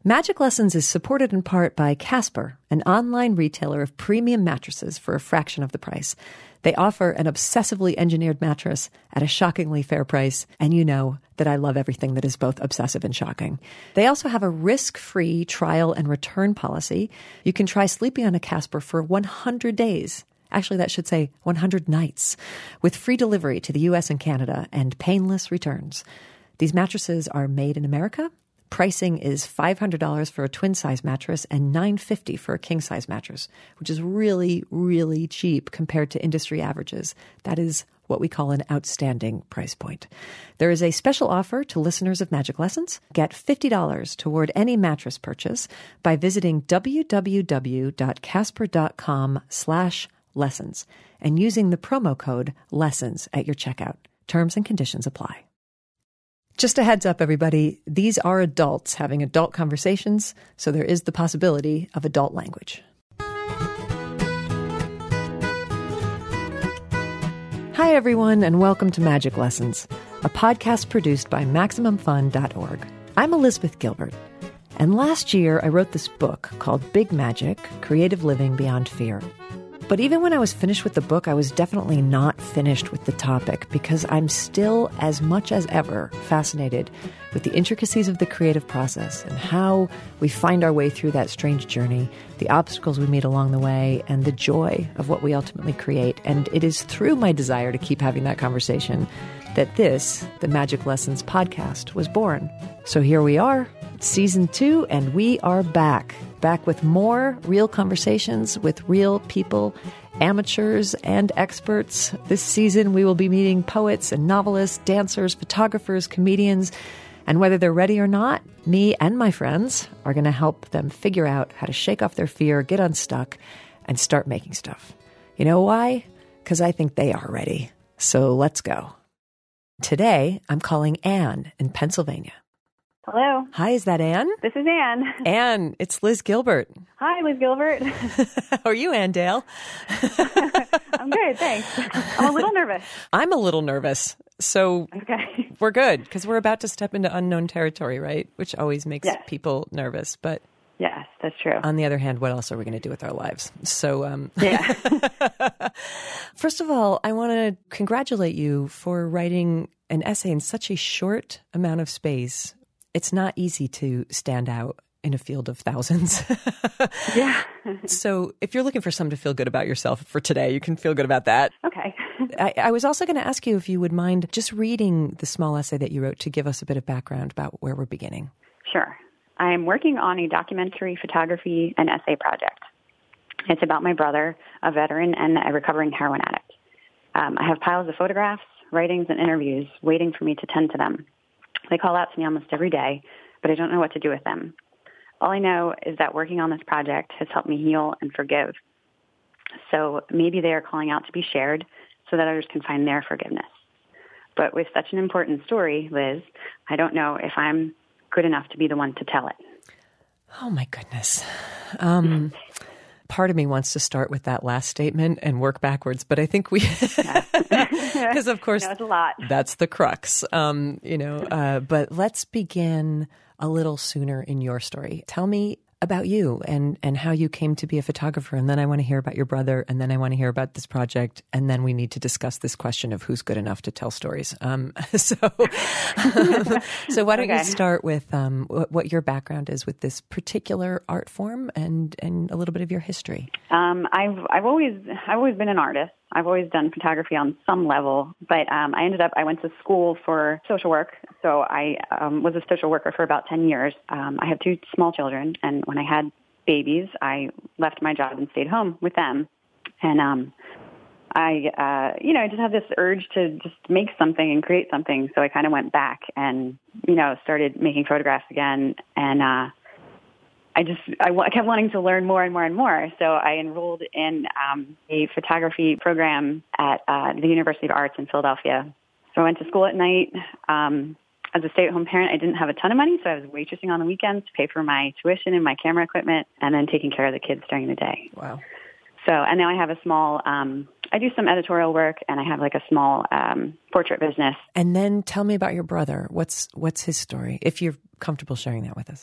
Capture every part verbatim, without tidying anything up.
Magic Lessons is supported in part by Casper, an online retailer of premium mattresses for a fraction of the price. They offer an obsessively engineered mattress at a shockingly fair price, and you know that I love everything that is both obsessive and shocking. They also have a risk-free trial and return policy. You can try sleeping on a Casper for one hundred days. Actually, that should say one hundred nights, with free delivery to the U S and Canada and painless returns. These mattresses are made in America. Pricing is five hundred dollars for a twin-size mattress and nine hundred fifty dollars for a king-size mattress, which is really, really cheap compared to industry averages. That is what we call an outstanding price point. There is a special offer to listeners of Magic Lessons. Get fifty dollars toward any mattress purchase by visiting www.casper.com slash lessons and using the promo code LESSONS at your checkout. Terms and conditions apply. Just a heads up, everybody, these are adults having adult conversations, so there is the possibility of adult language. Hi, everyone, and welcome to Magic Lessons, a podcast produced by Maximum Fun dot org. I'm Elizabeth Gilbert, and last year I wrote this book called Big Magic, Creative Living Beyond Fear. But even when I was finished with the book, I was definitely not finished with the topic because I'm still, as much as ever, fascinated with the intricacies of the creative process and how we find our way through that strange journey, the obstacles we meet along the way, and the joy of what we ultimately create. And it is through my desire to keep having that conversation that this, the Magic Lessons podcast, was born. So here we are, season two, and we are back. Back with more real conversations with real people, amateurs and experts. This season, we will be meeting poets and novelists, dancers, photographers, comedians, and whether they're ready or not, me and my friends are going to help them figure out how to shake off their fear, get unstuck, and start making stuff. You know why? Because I think they are ready. So let's go. Today, I'm calling Anne in Pennsylvania. Hello. Hi, is that Anne? This is Anne. Anne, it's Liz Gilbert. Hi, Liz Gilbert. How are you, Anne Dale? I'm good, thanks. I'm a little nervous. I'm a little nervous. So okay. We're good because we're about to step into unknown territory, right? Which always makes yes. people nervous. But yes, that's true. On the other hand, what else are we going to do with our lives? So, um, yeah. First of all, I want to congratulate you for writing an essay in such a short amount of space. It's not easy to stand out in a field of thousands. yeah. So if you're looking for something to feel good about yourself for today, you can feel good about that. Okay. I, I was also going to ask you if you would mind just reading the small essay that you wrote to give us a bit of background about where we're beginning. Sure. I'm working on a documentary photography and essay project. It's about my brother, a veteran and a recovering heroin addict. Um, I have piles of photographs, writings, and interviews waiting for me to tend to them. They call out to me almost every day, but I don't know what to do with them. All I know is that working on this project has helped me heal and forgive. So maybe they are calling out to be shared so that others can find their forgiveness. But with such an important story, Liz, I don't know if I'm good enough to be the one to tell it. Oh, my goodness. Um, part of me wants to start with that last statement and work backwards, but I think we... Because, of course, that's a lot. That's the crux, um, you know. Uh, but let's begin a little sooner in your story. Tell me about you and, and how you came to be a photographer. And then I want to hear about your brother. And then I want to hear about this project. And then we need to discuss this question of who's good enough to tell stories. Um, so, so why don't okay. you start with um, what, what your background is with this particular art form and, and a little bit of your history? Um, I've I've always I've always been an artist. I've always done photography on some level, but um, I ended up, I went to school for social work, so I um, was a social worker for about ten years. Um, I have two small children, and when I had babies, I left my job and stayed home with them. And um, I, uh, you know, I just had this urge to just make something and create something, so I kind of went back and, you know, started making photographs again, and uh I just, I, I kept wanting to learn more and more and more. So I enrolled in um, a photography program at uh, the University of Arts in Philadelphia. So I went to school at night. Um, as a stay-at-home parent, I didn't have a ton of money, so I was waitressing on the weekends to pay for my tuition and my camera equipment, and then taking care of the kids during the day. Wow. So, and now I have a small, um, I do some editorial work, and I have like a small um, portrait business. And then tell me about your brother. What's, what's his story, if you're comfortable sharing that with us?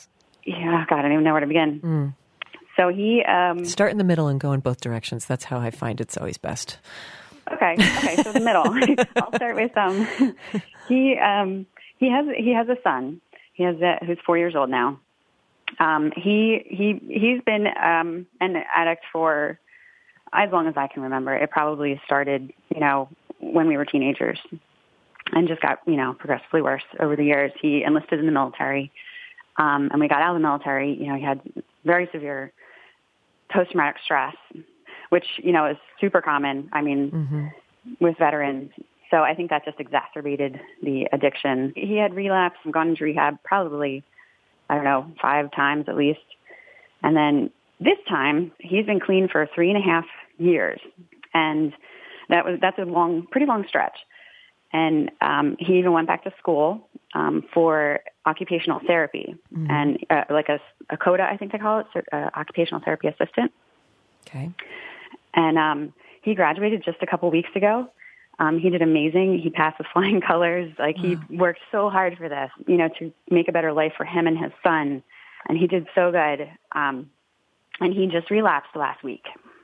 yeah, God, I don't even know where to begin. Mm. So he... Um, Start in the middle and go in both directions. That's how I find it's always best. Okay, okay, so the middle. I'll start with, um, he, um, he has, he has a son. He has a, who's four years old now. Um, he, he, he's been, um, an addict for as long as I can remember. It probably started, you know, when we were teenagers and just got, you know, progressively worse over the years. He enlisted in the military. Um, and we got out of the military, you know, he had very severe post-traumatic stress, which, you know, is super common, I mean, mm-hmm. with veterans. So I think that just exacerbated the addiction. He had relapsed and gone into rehab probably, I don't know, five times at least. And then this time, he's been clean for three and a half years. And that was that's a long, pretty long stretch. And um, he even went back to school um, for occupational therapy mm-hmm. and uh, like a, a CODA, I think they call it, so, uh, occupational therapy assistant. Okay. And um, he graduated just a couple weeks ago. Um, he did amazing. He passed with flying colors. Like, wow. He worked so hard for this, you know, to make a better life for him and his son. And he did so good. Um, and he just relapsed last week.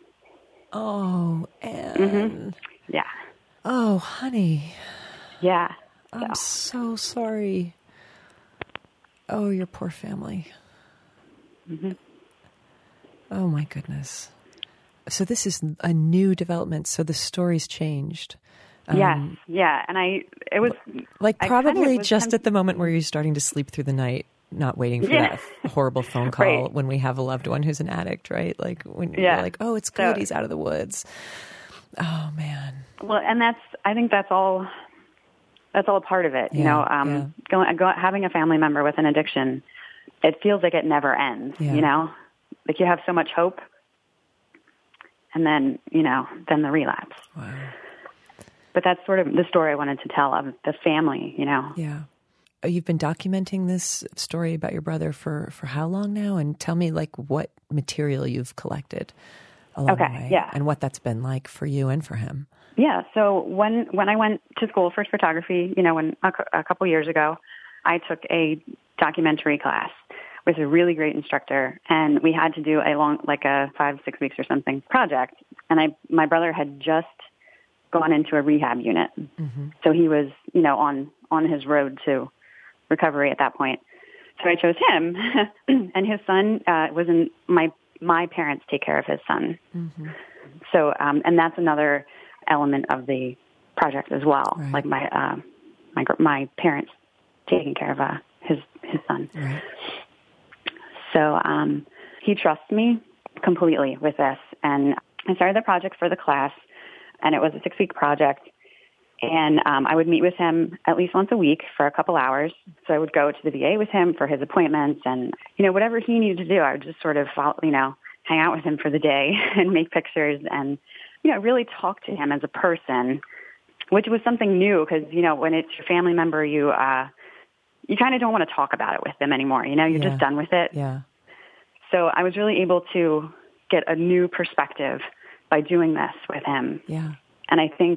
Oh, Anne. Mm-hmm. Yeah. Oh, honey. Yeah. I'm so, so sorry. Oh, your poor family. Mm-hmm. Oh, my goodness. So this is a new development. So the story's changed. Um, yes, yeah. And I, it was... Like probably kind of was just kind of, at the moment where you're starting to sleep through the night, not waiting for yeah. that horrible phone call right. when we have a loved one who's an addict, right? Like when yeah. you're like, oh, it's good, so, he's out of the woods. Oh, man. Well, and that's, I think that's all, that's all a part of it. Yeah, you know, um, yeah. going, go, having a family member with an addiction, it feels like it never ends, yeah. you know? Like you have so much hope. And then, you know, then the relapse. Wow. But that's sort of the story I wanted to tell of the family, you know. Yeah. You've been documenting this story about your brother for, for how long now? And tell me, like, what material you've collected along okay, the way. Yeah. And what that's been like for you and for him. Yeah. So when, when I went to school for photography, you know, when a, a couple years ago, I took a documentary class with a really great instructor, and we had to do a long, like a five, six weeks or something project. And I, my brother had just gone into a rehab unit. Mm-hmm. So he was, you know, on, on his road to recovery at that point. So I chose him, and his son uh, was in my, my parents take care of his son. Mm-hmm. So, um, and that's another element of the project as well. Right. Like my, uh, my, my parents taking care of uh, his, his son. Right. So um, he trusts me completely with this. And I started the project for the class, and it was a six-week project. And um, I would meet with him at least once a week for a couple hours. So I would go to the V A with him for his appointments, and, you know, whatever he needed to do, I would just sort of, follow, you know, hang out with him for the day and make pictures and, you know, really talk to him as a person, which was something new because, you know, when it's your family member, you uh, you kind of don't want to talk about it with them anymore. You know, you're yeah. just done with it. Yeah. So I was really able to get a new perspective by doing this with him. Yeah. And I think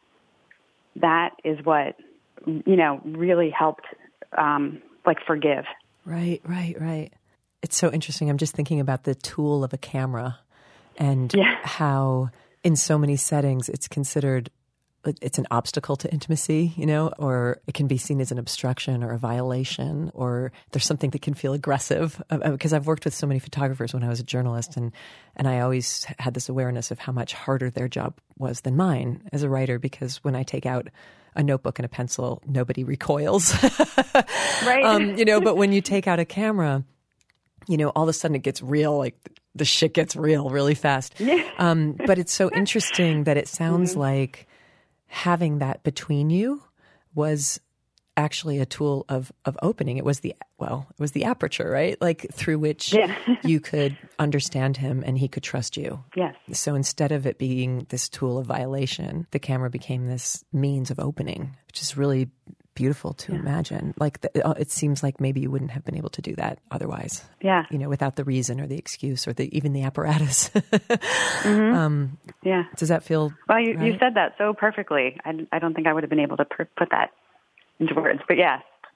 that is what, you know, really helped, um, like, forgive. Right, right, right. It's so interesting. I'm just thinking about the tool of a camera and yeah. how in so many settings it's considered it's an obstacle to intimacy, you know, or it can be seen as an obstruction or a violation, or there's something that can feel aggressive. Because I've worked with so many photographers when I was a journalist, and, and I always had this awareness of how much harder their job was than mine as a writer, because when I take out a notebook and a pencil, nobody recoils. Right. Um, you know, but when you take out a camera, you know, all of a sudden it gets real, like the shit gets real really fast. Yeah. Um, but it's so interesting that it sounds mm-hmm. like having that between you was actually a tool of, of opening. It was the, well, it was the aperture, right? Like through which yeah. you could understand him and he could trust you. Yes. So instead of it being this tool of violation, the camera became this means of opening, which is really beautiful to yeah. imagine. Like the, it seems like maybe you wouldn't have been able to do that otherwise. Yeah. You know, without the reason or the excuse or the even the apparatus. mm-hmm. um, yeah. Does that feel well? You, right? you said that so perfectly. I, I don't think I would have been able to per- put that into words. But yeah,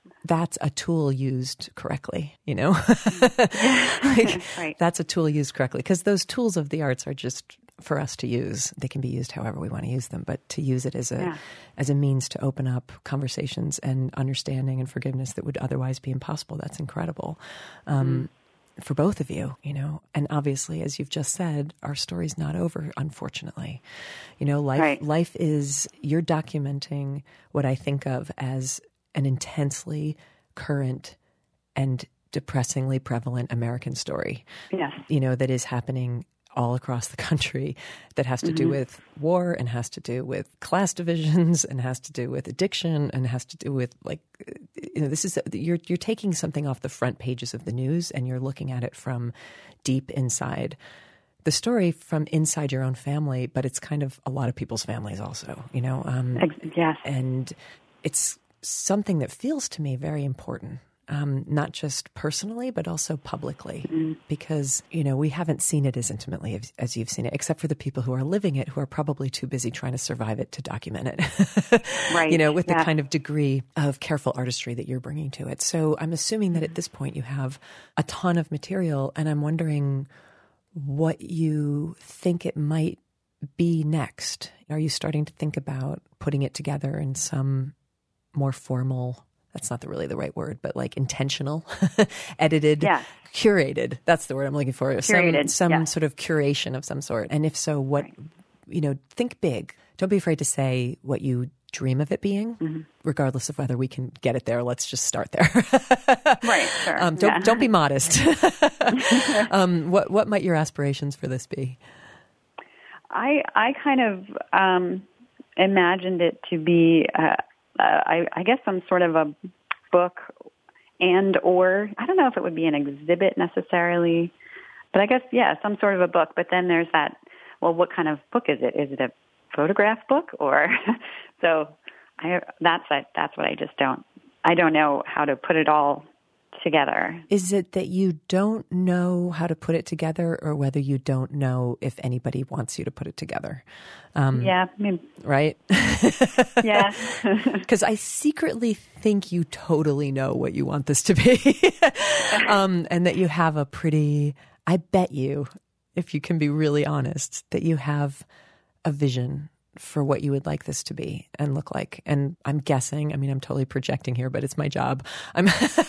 that's a tool used correctly, you know? like, right. That's a tool used correctly, because those tools of the arts are just for us to use. They can be used however we want to use them, but to use it as a yeah. as a means to open up conversations and understanding and forgiveness that would otherwise be impossible. That's incredible. Um, mm. For both of you, you know, and obviously, as you've just said, our story's not over, unfortunately. You know, life right. life is, you're documenting what I think of as an intensely current and depressingly prevalent American story. Yes. You know, that is happening all across the country, that has to mm-hmm. do with war and has to do with class divisions and has to do with addiction and has to do with, like, you know, this is, you're you're taking something off the front pages of the news and you're looking at it from deep inside the story, from inside your own family, but it's kind of a lot of people's families also, you know? Um, yes. And it's something that feels to me very important. Um, not just personally, but also publicly, mm-hmm. because, you know, we haven't seen it as intimately as, as you've seen it, except for the people who are living it, who are probably too busy trying to survive it to document it, right? You know, with yeah. the kind of degree of careful artistry that you're bringing to it. So I'm assuming that at this point you have a ton of material, and I'm wondering what you think it might be next. Are you starting to think about putting it together in some more formal, that's not the, really the right word, but like intentional, edited, yeah. curated. That's the word I'm looking for. Curated, some some yeah. sort of curation of some sort. And if so, what, right. you know, think big. Don't be afraid to say what you dream of it being, mm-hmm. regardless of whether we can get it there. Let's just start there. right, sure. Um, don't, yeah. don't be modest. um, what, what might your aspirations for this be? I, I kind of um, imagined it to be... Uh, Uh, I, I guess some sort of a book and or, I don't know if it would be an exhibit necessarily, but I guess, yeah, some sort of a book. But then there's that, well, what kind of book is it? Is it a photograph book? Or so I, that's, that's what I just don't, I don't know how to put it all together. Is it that you don't know how to put it together, or whether you don't know if anybody wants you to put it together? Um, yeah. I mean, right? yeah. Because I secretly think you totally know what you want this to be. um, and that you have a pretty, I bet you, if you can be really honest, that you have a vision for what you would like this to be and look like. And I'm guessing, I mean, I'm totally projecting here, but it's my job. I'm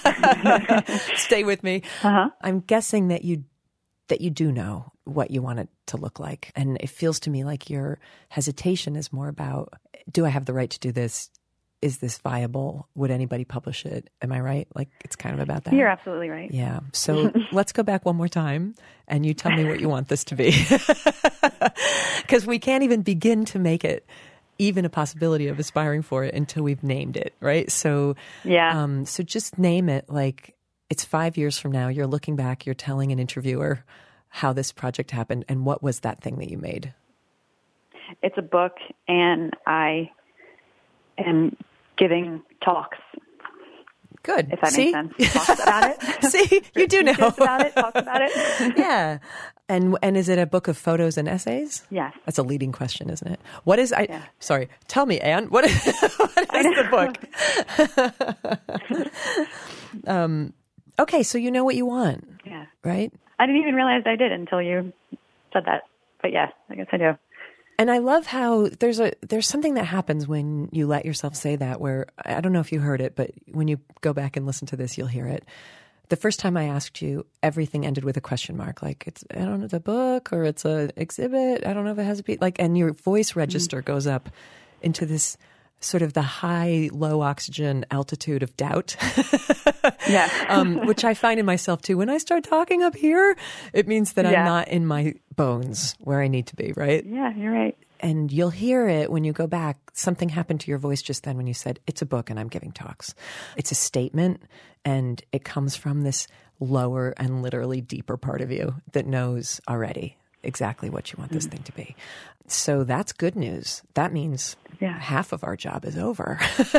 stay with me. Uh-huh. I'm guessing that you that you do know what you want it to look like. And it feels to me like your hesitation is more about, do I have the right to do this? Is this viable? Would anybody publish it? Am I right? Like, it's kind of about that. You're absolutely right. Yeah. So let's go back one more time and you tell me what you want this to be. Because we can't even begin to make it even a possibility of aspiring for it until we've named it, right? So, yeah. Um, so just name it. Like, it's five years from now. You're looking back. You're telling an interviewer how this project happened and what was that thing that you made. It's a book, and I am giving talks. Good. If that See? makes sense. Talks about it. See, you do know. Talks about it. Talks about it. Yeah. And and is it a book of photos and essays? Yes. That's a leading question, isn't it? What is I? Yeah. Sorry, tell me, Anne. What is, what is the book? um. Okay, so you know what you want. Yeah. Right. I didn't even realize I did until you said that. But yes, I guess I do. And I love how there's a there's something that happens when you let yourself say that, where I don't know if you heard it, but when you go back and listen to this, you'll hear it. The first time I asked you, everything ended with a question mark. Like, it's, I don't know, it's a book or it's an exhibit. I don't know if it has a be like, and your voice register mm-hmm. goes up into this sort of the high, low oxygen altitude of doubt. Yeah. um, which I find in myself too. When I start talking up here, it means that yeah. I'm not in my bones where I need to be, right? Yeah, you're right. And you'll hear it when you go back. Something happened to your voice just then when you said, it's a book and I'm giving talks. It's a statement, and it comes from this lower and literally deeper part of you that knows already exactly what you want this mm-hmm. thing to be. So that's good news. That means yeah. half of our job is over.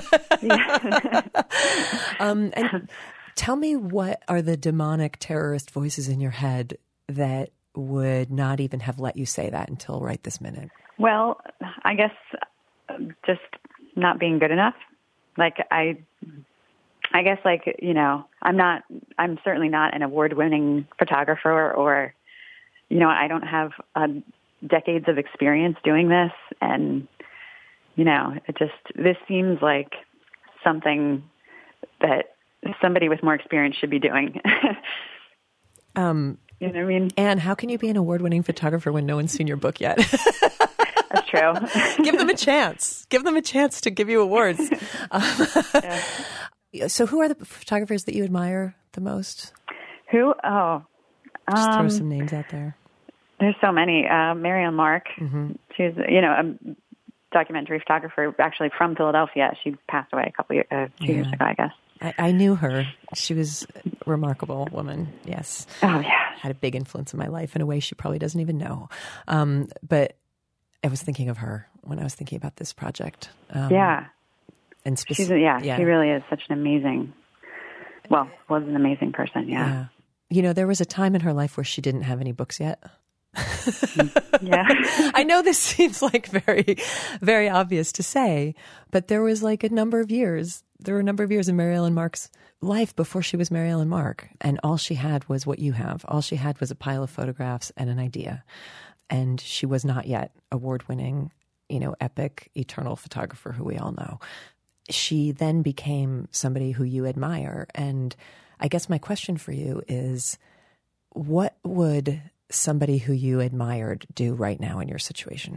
um, and tell me, what are the demonic terrorist voices in your head that would not even have let you say that until right this minute? Well, I guess just not being good enough. Like I, I guess, like, you know, I'm not, I'm certainly not an award-winning photographer or, or, you know, I don't have uh, decades of experience doing this. And, you know, it just, this seems like something that somebody with more experience should be doing. um, you know what I mean? Anne, how can you be an award-winning photographer when no one's seen your book yet? That's true. Give them a chance. Give them a chance to give you awards. Yeah. So who are the photographers that you admire the most? Who? Oh. Just um, throw some names out there. There's so many. Uh, Marianne Mark. Mm-hmm. She's, you know, a documentary photographer actually from Philadelphia. She passed away a couple of, uh, two yeah. years ago, I guess. I, I knew her. She was a remarkable woman, yes. Oh, yeah. Had a big influence in my life in a way she probably doesn't even know. Um, but I was thinking of her when I was thinking about this project. Um, yeah. And speci- She's a, yeah, yeah, she really is such an amazing, well, was an amazing person, yeah. yeah. You know, there was a time in her life where she didn't have any books yet. Yeah. I know this seems like very, very obvious to say, but there was like a number of years, there were a number of years in Mary Ellen Mark's life before she was Mary Ellen Mark. And all she had was what you have. All she had was a pile of photographs and an idea. And she was not yet award-winning, you know, epic, eternal photographer who we all know. She then became somebody who you admire. And I guess my question for you is, what would somebody who you admired do right now in your situation?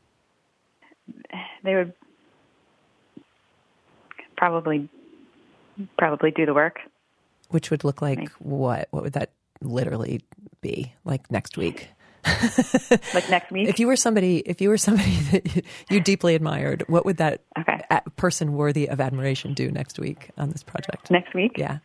They would probably probably do the work. Which would look like Maybe. what? What would that literally be? Like next week? Like next week? If you were somebody, if you were somebody that you deeply admired, what would that okay. person worthy of admiration do next week on this project? Next week? Yeah.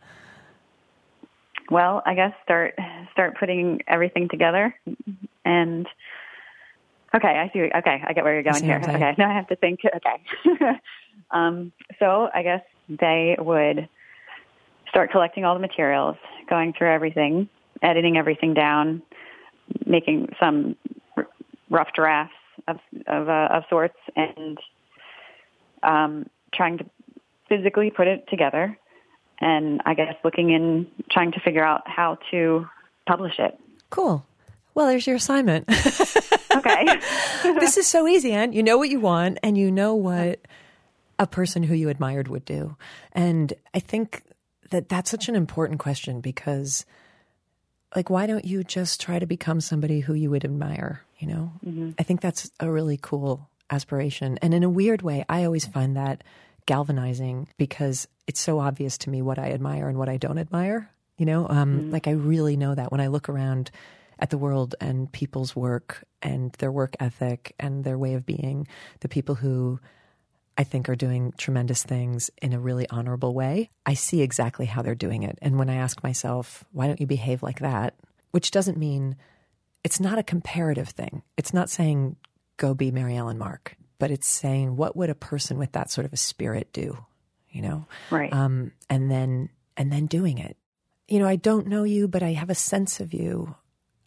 Well, I guess start start putting everything together. And okay, I see. Okay, I get where you're going here. Okay, now I have to think. Okay. um, so I guess they would start collecting all the materials, going through everything, editing everything down, making some r- rough drafts of of, uh, of sorts, and um, trying to physically put it together. And I guess looking in, trying to figure out how to publish it. Cool. Well, there's your assignment. Okay. This is so easy, Anne. You know what you want, and you know what a person who you admired would do. And I think that that's such an important question because, like, why don't you just try to become somebody who you would admire, you know? Mm-hmm. I think that's a really cool aspiration. And in a weird way, I always find that galvanizing because it's so obvious to me what I admire and what I don't admire. You know, um, mm-hmm. like I really know that when I look around at the world and people's work and their work ethic and their way of being, the people who I think are doing tremendous things in a really honorable way, I see exactly how they're doing it. And when I ask myself, why don't you behave like that? Which doesn't mean, it's not a comparative thing. It's not saying, go be Mary Ellen Mark. But it's saying, what would a person with that sort of a spirit do, you know? Right. Um, and then and then doing it. You know, I don't know you, but I have a sense of you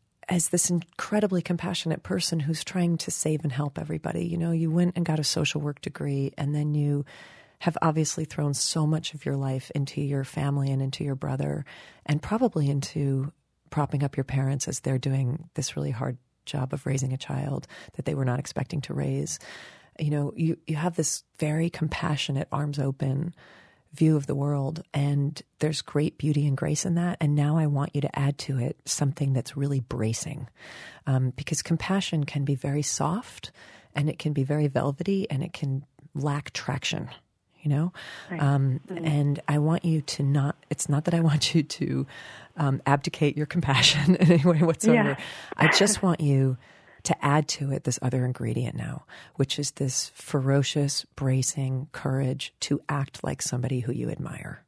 as this incredibly compassionate person who's trying to save and help everybody. You know, you went and got a social work degree, and then you have obviously thrown so much of your life into your family and into your brother, and probably into propping up your parents as they're doing this really hard job of raising a child that they were not expecting to raise. You know, you, you have this very compassionate, arms open view of the world, and there's great beauty and grace in that. And now I want you to add to it something that's really bracing, um, because compassion can be very soft, and it can be very velvety, and it can lack traction, you know? Right. Um, mm-hmm. And I want you to not, it's not that I want you to um, abdicate your compassion in any way whatsoever. Yeah. I just want you to add to it this other ingredient now, which is this ferocious, bracing courage to act like somebody who you admire,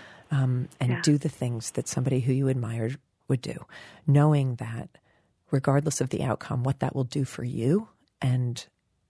um, and yeah. do the things that somebody who you admire would do, knowing that regardless of the outcome, what that will do for you and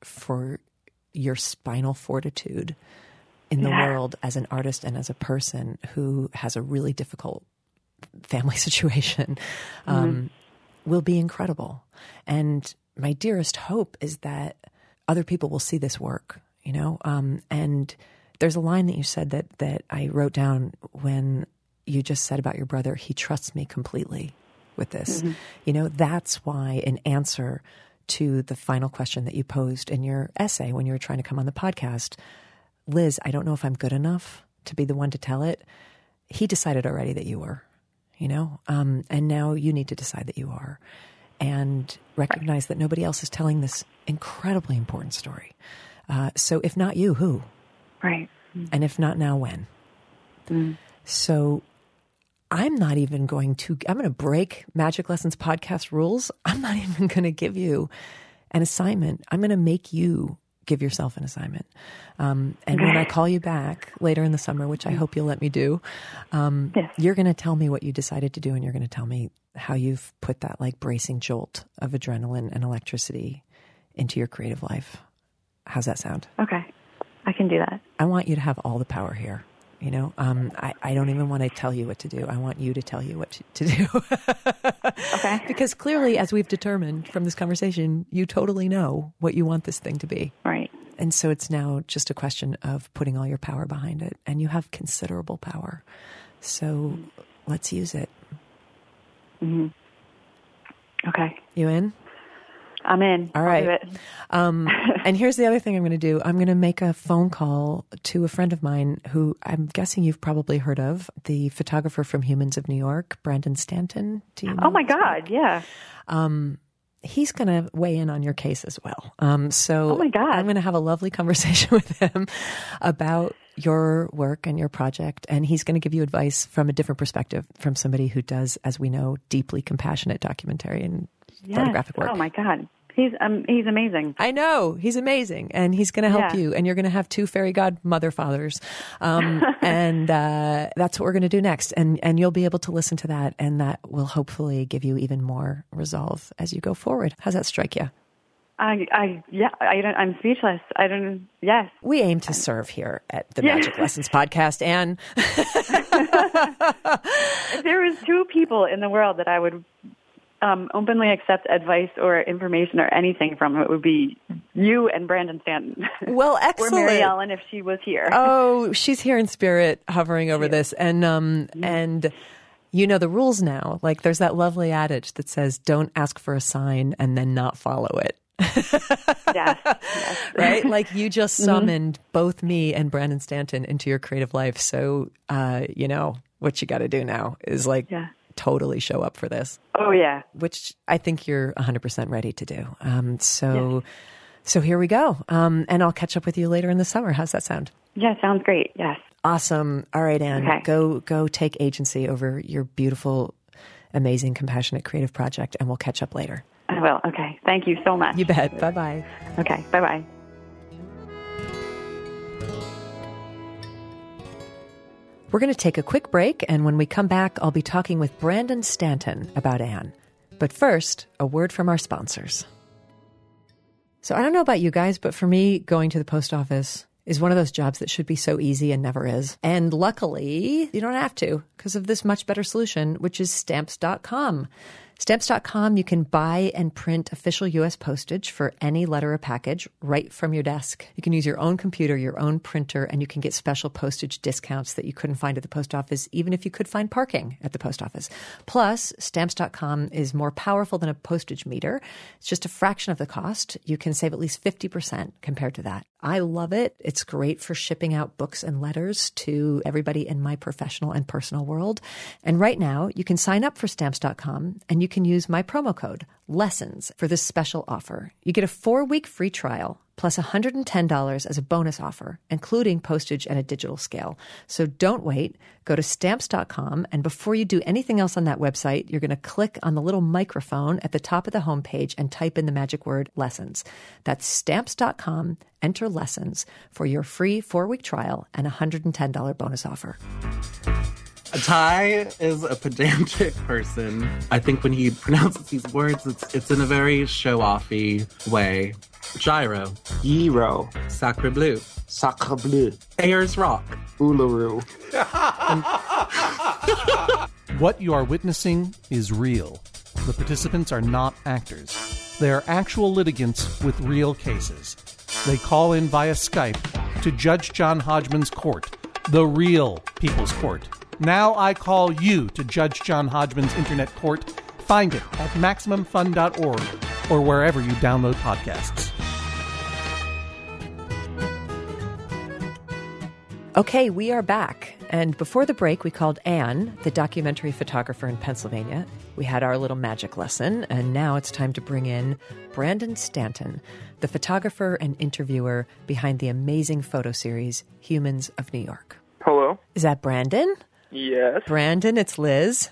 for your spinal fortitude in the yeah. world as an artist and as a person who has a really difficult family situation, um, mm-hmm. will be incredible. And my dearest hope is that other people will see this work, you know, um, and there's a line that you said that, that I wrote down when you just said about your brother, he trusts me completely with this. Mm-hmm. You know, that's why in answer to the final question that you posed in your essay when you were trying to come on the podcast, Liz, I don't know if I'm good enough to be the one to tell it. He decided already that you were, you know, um, and now you need to decide that you are and recognize that nobody else is telling this incredibly important story. Uh, so if not you, who? Right. And if not now, when? Mm. So I'm not even going to, I'm going to break Magic Lessons podcast rules. I'm not even going to give you an assignment. I'm going to make you give yourself an assignment. Um, and okay. when I call you back later in the summer, which I hope you'll let me do, um, yes. you're going to tell me what you decided to do, and you're going to tell me how you've put that like bracing jolt of adrenaline and electricity into your creative life. How's that sound? Okay. I can do that. I want you to have all the power here. You know, um, I, I don't even want to tell you what to do. I want you to tell you what to, to do. Okay. Because clearly, as we've determined from this conversation, you totally know what you want this thing to be. Right. And so it's now just a question of putting all your power behind it. And you have considerable power. So let's use it. Mm-hmm. Okay. You in? I'm in. All right. Um, and here's the other thing I'm going to do. I'm going to make a phone call to a friend of mine who I'm guessing you've probably heard of, the photographer from Humans of New York, Brandon Stanton. Do you know oh, my God. Work? Yeah. Um, he's going to weigh in on your case as well. Um, so oh my God. I'm going to have a lovely conversation with him about your work and your project. And he's going to give you advice from a different perspective, from somebody who does, as we know, deeply compassionate documentary and yes. photographic work. Oh, my God. He's um, he's amazing. I know. He's amazing. And he's going to help yeah. you. And you're going to have two fairy godmother fathers. Um, and uh, that's what we're going to do next. And and you'll be able to listen to that. And that will hopefully give you even more resolve as you go forward. How's that strike you? I, I yeah, I don't, I'm speechless. I don't, yes. We aim to serve here at the yes. Magic Lessons podcast. And if there was two people in the world that I would Um, openly accept advice or information or anything from, it would be you and Brandon Stanton. Well, excellent. Or Mary Ellen if she was here. Oh, she's here in spirit, hovering over this. And um, mm-hmm. and you know the rules now. Like there's that lovely adage that says, "Don't ask for a sign and then not follow it." yes, yes. Right? Like you just summoned mm-hmm. both me and Brandon Stanton into your creative life. So, uh, you know, what you got to do now is like. Yeah. Totally show up for this. Oh, yeah. Which I think you're one hundred percent ready to do. Um, so yes. so here we go. Um, and I'll catch up with you later in the summer. How's that sound? Yeah, sounds great. Yes. Awesome. All right, Anne. Okay. Go, go take agency over your beautiful, amazing, compassionate, creative project, and we'll catch up later. I will. Okay. Thank you so much. You bet. Bye-bye. Okay. Bye-bye. We're going to take a quick break, and when we come back, I'll be talking with Brandon Stanton about Anne. But first, a word from our sponsors. So I don't know about you guys, but for me, going to the post office is one of those jobs that should be so easy and never is. And luckily, you don't have to because of this much better solution, which is Stamps dot com. Stamps dot com, you can buy and print official U S postage for any letter or package right from your desk. You can use your own computer, your own printer, and you can get special postage discounts that you couldn't find at the post office, even if you could find parking at the post office. Plus, Stamps dot com is more powerful than a postage meter. It's just a fraction of the cost. You can save at least fifty percent compared to that. I love it. It's great for shipping out books and letters to everybody in my professional and personal world. And right now, you can sign up for Stamps dot com and you can use my promo code, LESSONS, for this special offer. You get a four-week free trial plus one hundred ten dollars as a bonus offer, including postage and a digital scale. So don't wait. Go to Stamps dot com, and before you do anything else on that website, you're going to click on the little microphone at the top of the homepage and type in the magic word lessons. That's Stamps dot com. Enter lessons for your free four-week trial and a one hundred ten dollars bonus offer. Ty is a pedantic person. I think when he pronounces these words, it's it's in a very show-offy way. Gyro. Gyro. Sacre bleu. Sacre bleu. Ayers Rock. Uluru. What you are witnessing is real. The participants are not actors. They are actual litigants with real cases. They call in via Skype to Judge John Hodgman's court, the real People's Court. Now I call you to Judge John Hodgman's internet court. Find it at Maximum Fun dot org or wherever you download podcasts. Okay, we are back. And before the break, we called Anne, the documentary photographer in Pennsylvania. We had our little magic lesson, and now it's time to bring in Brandon Stanton, the photographer and interviewer behind the amazing photo series, Humans of New York. Hello. Is that Brandon? Yes. Brandon, it's Liz.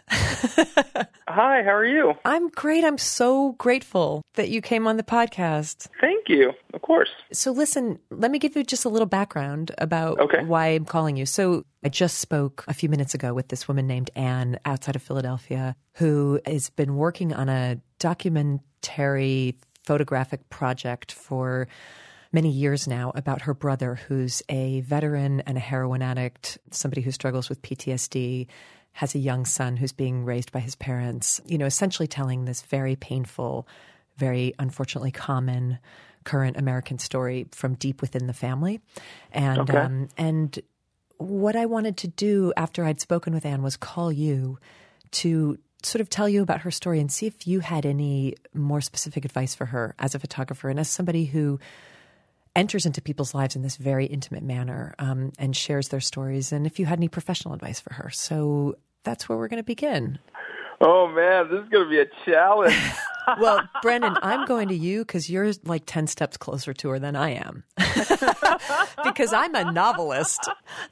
Hi, how are you? I'm great. I'm so grateful that you came on the podcast. Thank you. Of course. So listen, let me give you just a little background about okay. why I'm calling you. So I just spoke a few minutes ago with this woman named Anne outside of Philadelphia who has been working on a documentary photographic project for many years now about her brother, who's a veteran and a heroin addict, somebody who struggles with P T S D, has a young son who's being raised by his parents, you know, essentially telling this very painful, very unfortunately common current American story from deep within the family. And, okay. um, and what I wanted to do after I'd spoken with Anne was call you to sort of tell you about her story and see if you had any more specific advice for her as a photographer and as somebody who enters into people's lives in this very intimate manner um, and shares their stories, and if you had any professional advice for her. So that's where we're going to begin. Oh, man, this is going to be a challenge. Well, Brandon, I'm going to you because you're like ten steps closer to her than I am. Because I'm a novelist.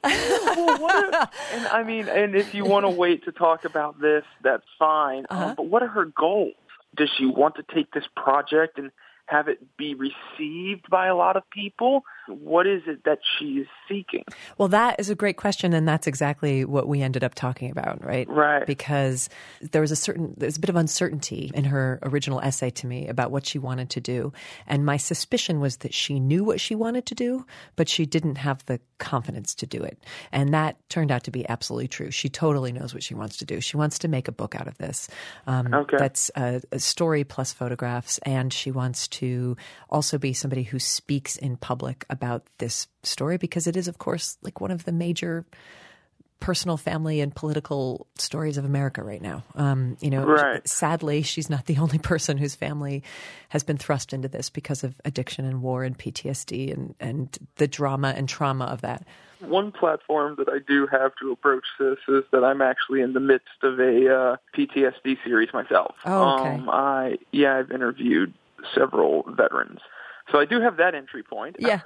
Well, what are, and I mean, and if you want to wait to talk about this, that's fine. Uh-huh. Um, but what are her goals? Does she want to take this project and have it be received by a lot of people? What is it that she is seeking? Well, that is a great question, and that's exactly what we ended up talking about, right? Right. Because there was a certain, there's a bit of uncertainty in her original essay to me about what she wanted to do. And my suspicion was that she knew what she wanted to do, but she didn't have the confidence to do it. And that turned out to be absolutely true. She totally knows what she wants to do. She wants to make a book out of this. Um, okay. That's a, a story plus photographs, and she wants to also be somebody who speaks in public about this story because it is, of course, like one of the major personal, family, and political stories of America right now. Um, you know, right. Sadly, she's not the only person whose family has been thrust into this because of addiction and war and P T S D and, and the drama and trauma of that. One platform that I do have to approach this is that I'm actually in the midst of a uh, P T S D series myself. Oh, okay. Um, I yeah, I've interviewed several veterans. So I do have that entry point. Yeah.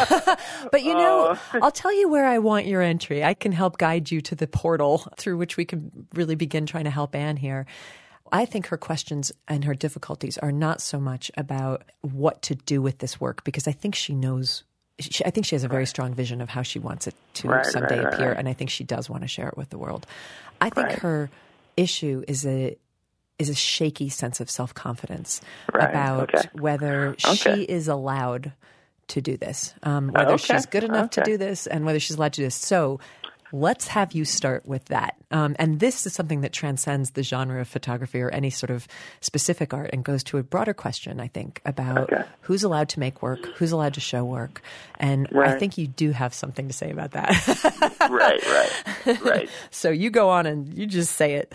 But, you know, uh, I'll tell you where I want your entry. I can help guide you to the portal through which we can really begin trying to help Anne here. I think her questions and her difficulties are not so much about what to do with this work, because I think she knows She, I think she has a very strong vision of how she wants it to right, someday right, appear, right. and I think she does want to share it with the world. I think right. her issue is a is a shaky sense of self-confidence right, about okay. whether okay. she is allowed to do this, um, whether okay. she's good enough okay. to do this, and whether she's allowed to do this. So let's have you start with that. Um, and this is something that transcends the genre of photography or any sort of specific art and goes to a broader question, I think, about okay. who's allowed to make work, who's allowed to show work. And right. I think you do have something to say about that. right, right, right. So you go on and you just say it.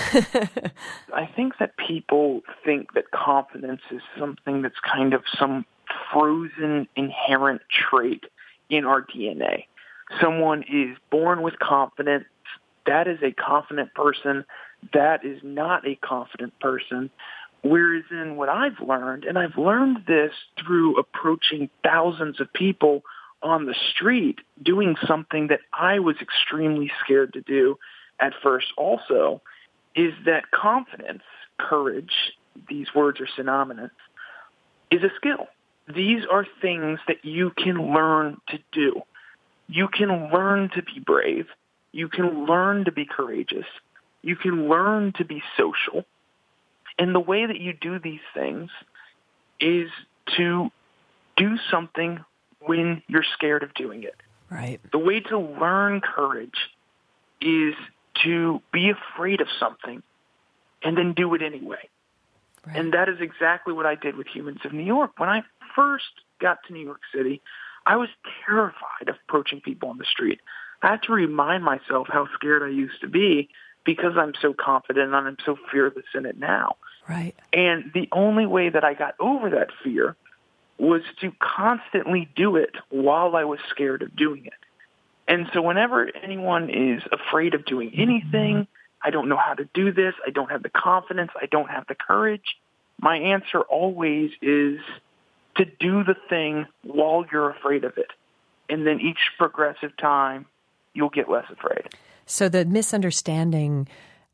I think that people think that confidence is something that's kind of some frozen inherent trait in our D N A. Someone is born with confidence. That is a confident person. That is not a confident person. Whereas in what I've learned, and I've learned this through approaching thousands of people on the street, doing something that I was extremely scared to do at first also, is that confidence, courage, these words are synonymous, is a skill. These are things that you can learn to do. You can learn to be brave. You can learn to be courageous. You can learn to be social. And the way that you do these things is to do something when you're scared of doing it. Right. The way to learn courage is to be afraid of something and then do it anyway. Right. And that is exactly what I did with Humans of New York. When I first got to New York City, I was terrified of approaching people on the street. I had to remind myself how scared I used to be because I'm so confident and I'm so fearless in it now. Right. And the only way that I got over that fear was to constantly do it while I was scared of doing it. And so whenever anyone is afraid of doing anything, I don't know how to do this, I don't have the confidence, I don't have the courage, my answer always is to do the thing while you're afraid of it. And then each progressive time, you'll get less afraid. So the misunderstanding,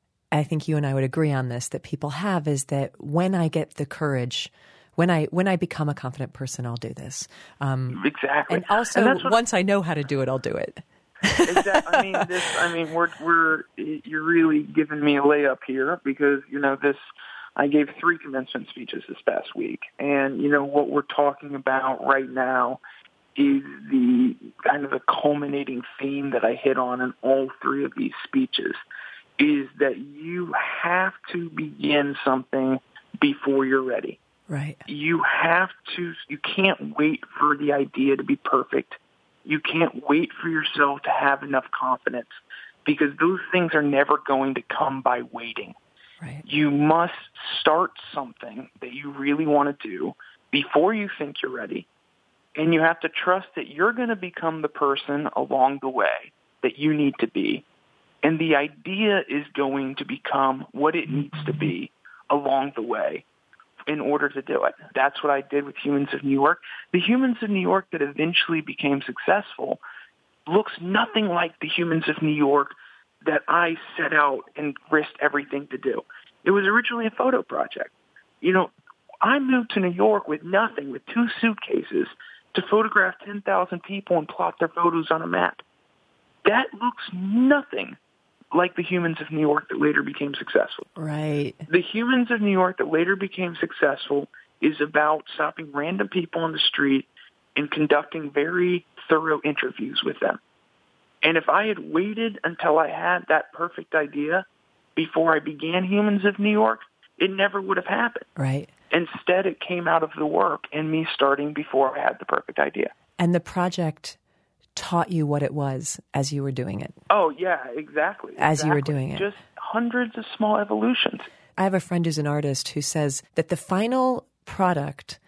I think you and I would agree on this, that people have is that when I get the courage, when I when I become a confident person, I'll do this. Um, exactly. And also, and once I know how to do it, I'll do it. Exactly. I mean, this. I mean, we're we're you're really giving me a layup here because you know this. I gave three commencement speeches this past week, and you know what we're talking about right now is the kind of the culminating theme that I hit on in all three of these speeches is that you have to begin something before you're ready. Right. You have to, you can't wait for the idea to be perfect. You can't wait for yourself to have enough confidence because those things are never going to come by waiting. Right. You must start something that you really want to do before you think you're ready. And you have to trust that you're going to become the person along the way that you need to be. And the idea is going to become what it needs to be along the way in order to do it. That's what I did with Humans of New York. The Humans of New York that eventually became successful looks nothing like the Humans of New York that I set out and risked everything to do. It was originally a photo project. You know, I moved to New York with nothing, with two suitcases, to photograph ten thousand people and plot their photos on a map. That looks nothing like the Humans of New York that later became successful. Right. The Humans of New York that later became successful is about stopping random people on the street and conducting very thorough interviews with them. And if I had waited until I had that perfect idea before I began Humans of New York, it never would have happened. Right. Instead, it came out of the work and me starting before I had the perfect idea. And the project taught you what it was as you were doing it. Oh, yeah, exactly. As exactly. you were doing it. Just hundreds of small evolutions. I have a friend who's an artist who says that the final product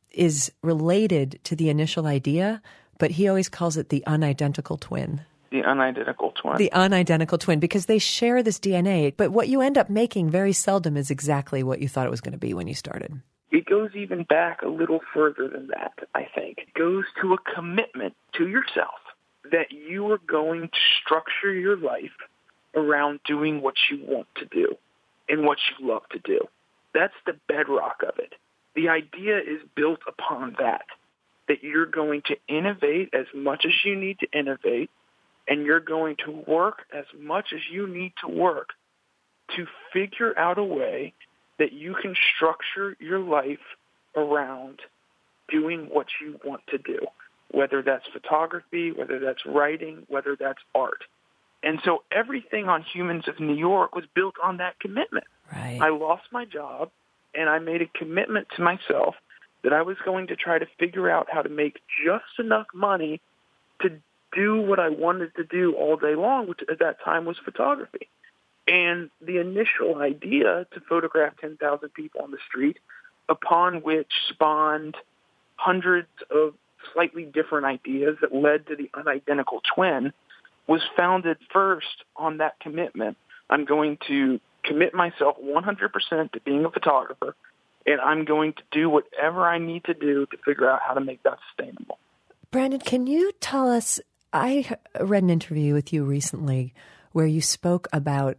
is related to the initial idea, but he always calls it the unidentical twin. The unidentical twin. The unidentical twin, because they share this D N A, but what you end up making very seldom is exactly what you thought it was going to be when you started. It goes even back a little further than that, I think. It goes to a commitment to yourself that you are going to structure your life around doing what you want to do and what you love to do. That's the bedrock of it. The idea is built upon that, that you're going to innovate as much as you need to innovate, and you're going to work as much as you need to work to figure out a way that you can structure your life around doing what you want to do, whether that's photography, whether that's writing, whether that's art. And so everything on Humans of New York was built on that commitment. Right. I lost my job, and I made a commitment to myself that I was going to try to figure out how to make just enough money to do what I wanted to do all day long, which at that time was photography. And the initial idea to photograph ten thousand people on the street, upon which spawned hundreds of slightly different ideas that led to the unidentical twin, was founded first on that commitment. I'm going to commit myself one hundred percent to being a photographer, and I'm going to do whatever I need to do to figure out how to make that sustainable. Brandon, can you tell us, I read an interview with you recently where you spoke about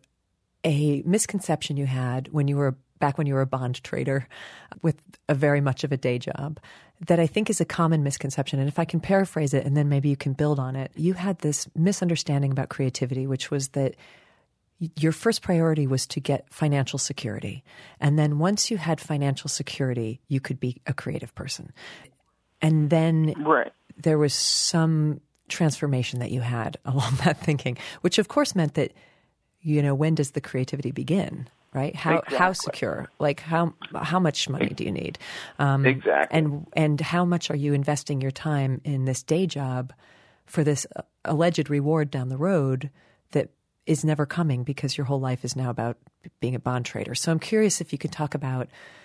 a misconception you had when you were back when you were a bond trader with a very much of a day job that I think is a common misconception. And if I can paraphrase it and then maybe you can build on it, you had this misunderstanding about creativity, which was that your first priority was to get financial security. And then once you had financial security, you could be a creative person. And then right. there was some transformation that you had along that thinking, which of course meant that, you know, when does the creativity begin? right? How Exactly. how secure? Like how how much money do you need? Um, Exactly. And and how much are you investing your time in this day job for this alleged reward down the road that is never coming because your whole life is now about being a bond trader? So I'm curious if you could talk about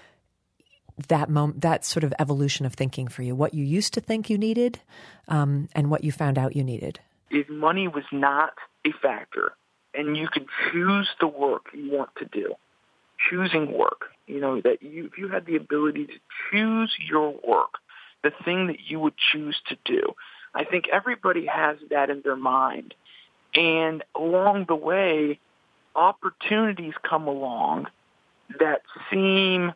that moment, that sort of evolution of thinking for you, what you used to think you needed, um, and what you found out you needed. If money was not a factor and you could choose the work you want to do, choosing work, you know, that you, if you had the ability to choose your work, the thing that you would choose to do, I think everybody has that in their mind. And along the way, opportunities come along that seem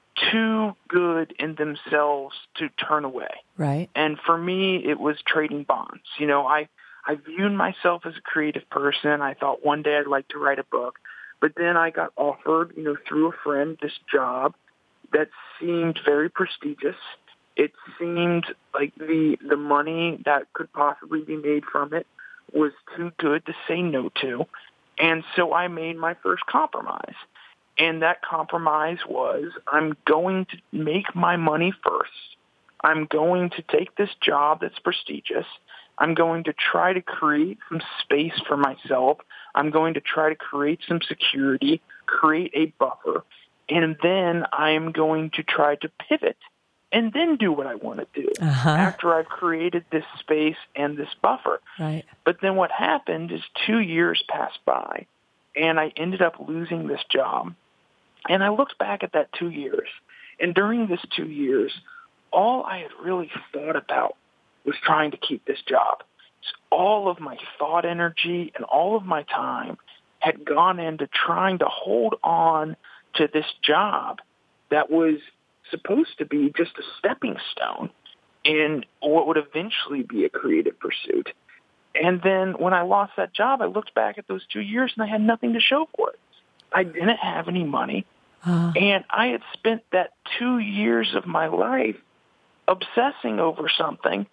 too good in themselves to turn away. Right. And for me, it was trading bonds. You know, I, I viewed myself as a creative person. I thought one day I'd like to write a book. But then I got offered, you know, through a friend, this job that seemed very prestigious. It seemed like the the money that could possibly be made from it was too good to say no to. And so I made my first compromise. And that compromise was, I'm going to make my money first. I'm going to take this job that's prestigious. I'm going to try to create some space for myself. I'm going to try to create some security, create a buffer. And then I'm going to try to pivot and then do what I want to do uh-huh. after I've created this space and this buffer. Right. But then what happened is two years passed by, and I ended up losing this job. And I looked back at that two years, and during this two years, all I had really thought about was trying to keep this job. So all of my thought energy and all of my time had gone into trying to hold on to this job that was supposed to be just a stepping stone in what would eventually be a creative pursuit. And then when I lost that job, I looked back at those two years, and I had nothing to show for it. I didn't have any money. Uh, and I had spent that two years of my life obsessing over something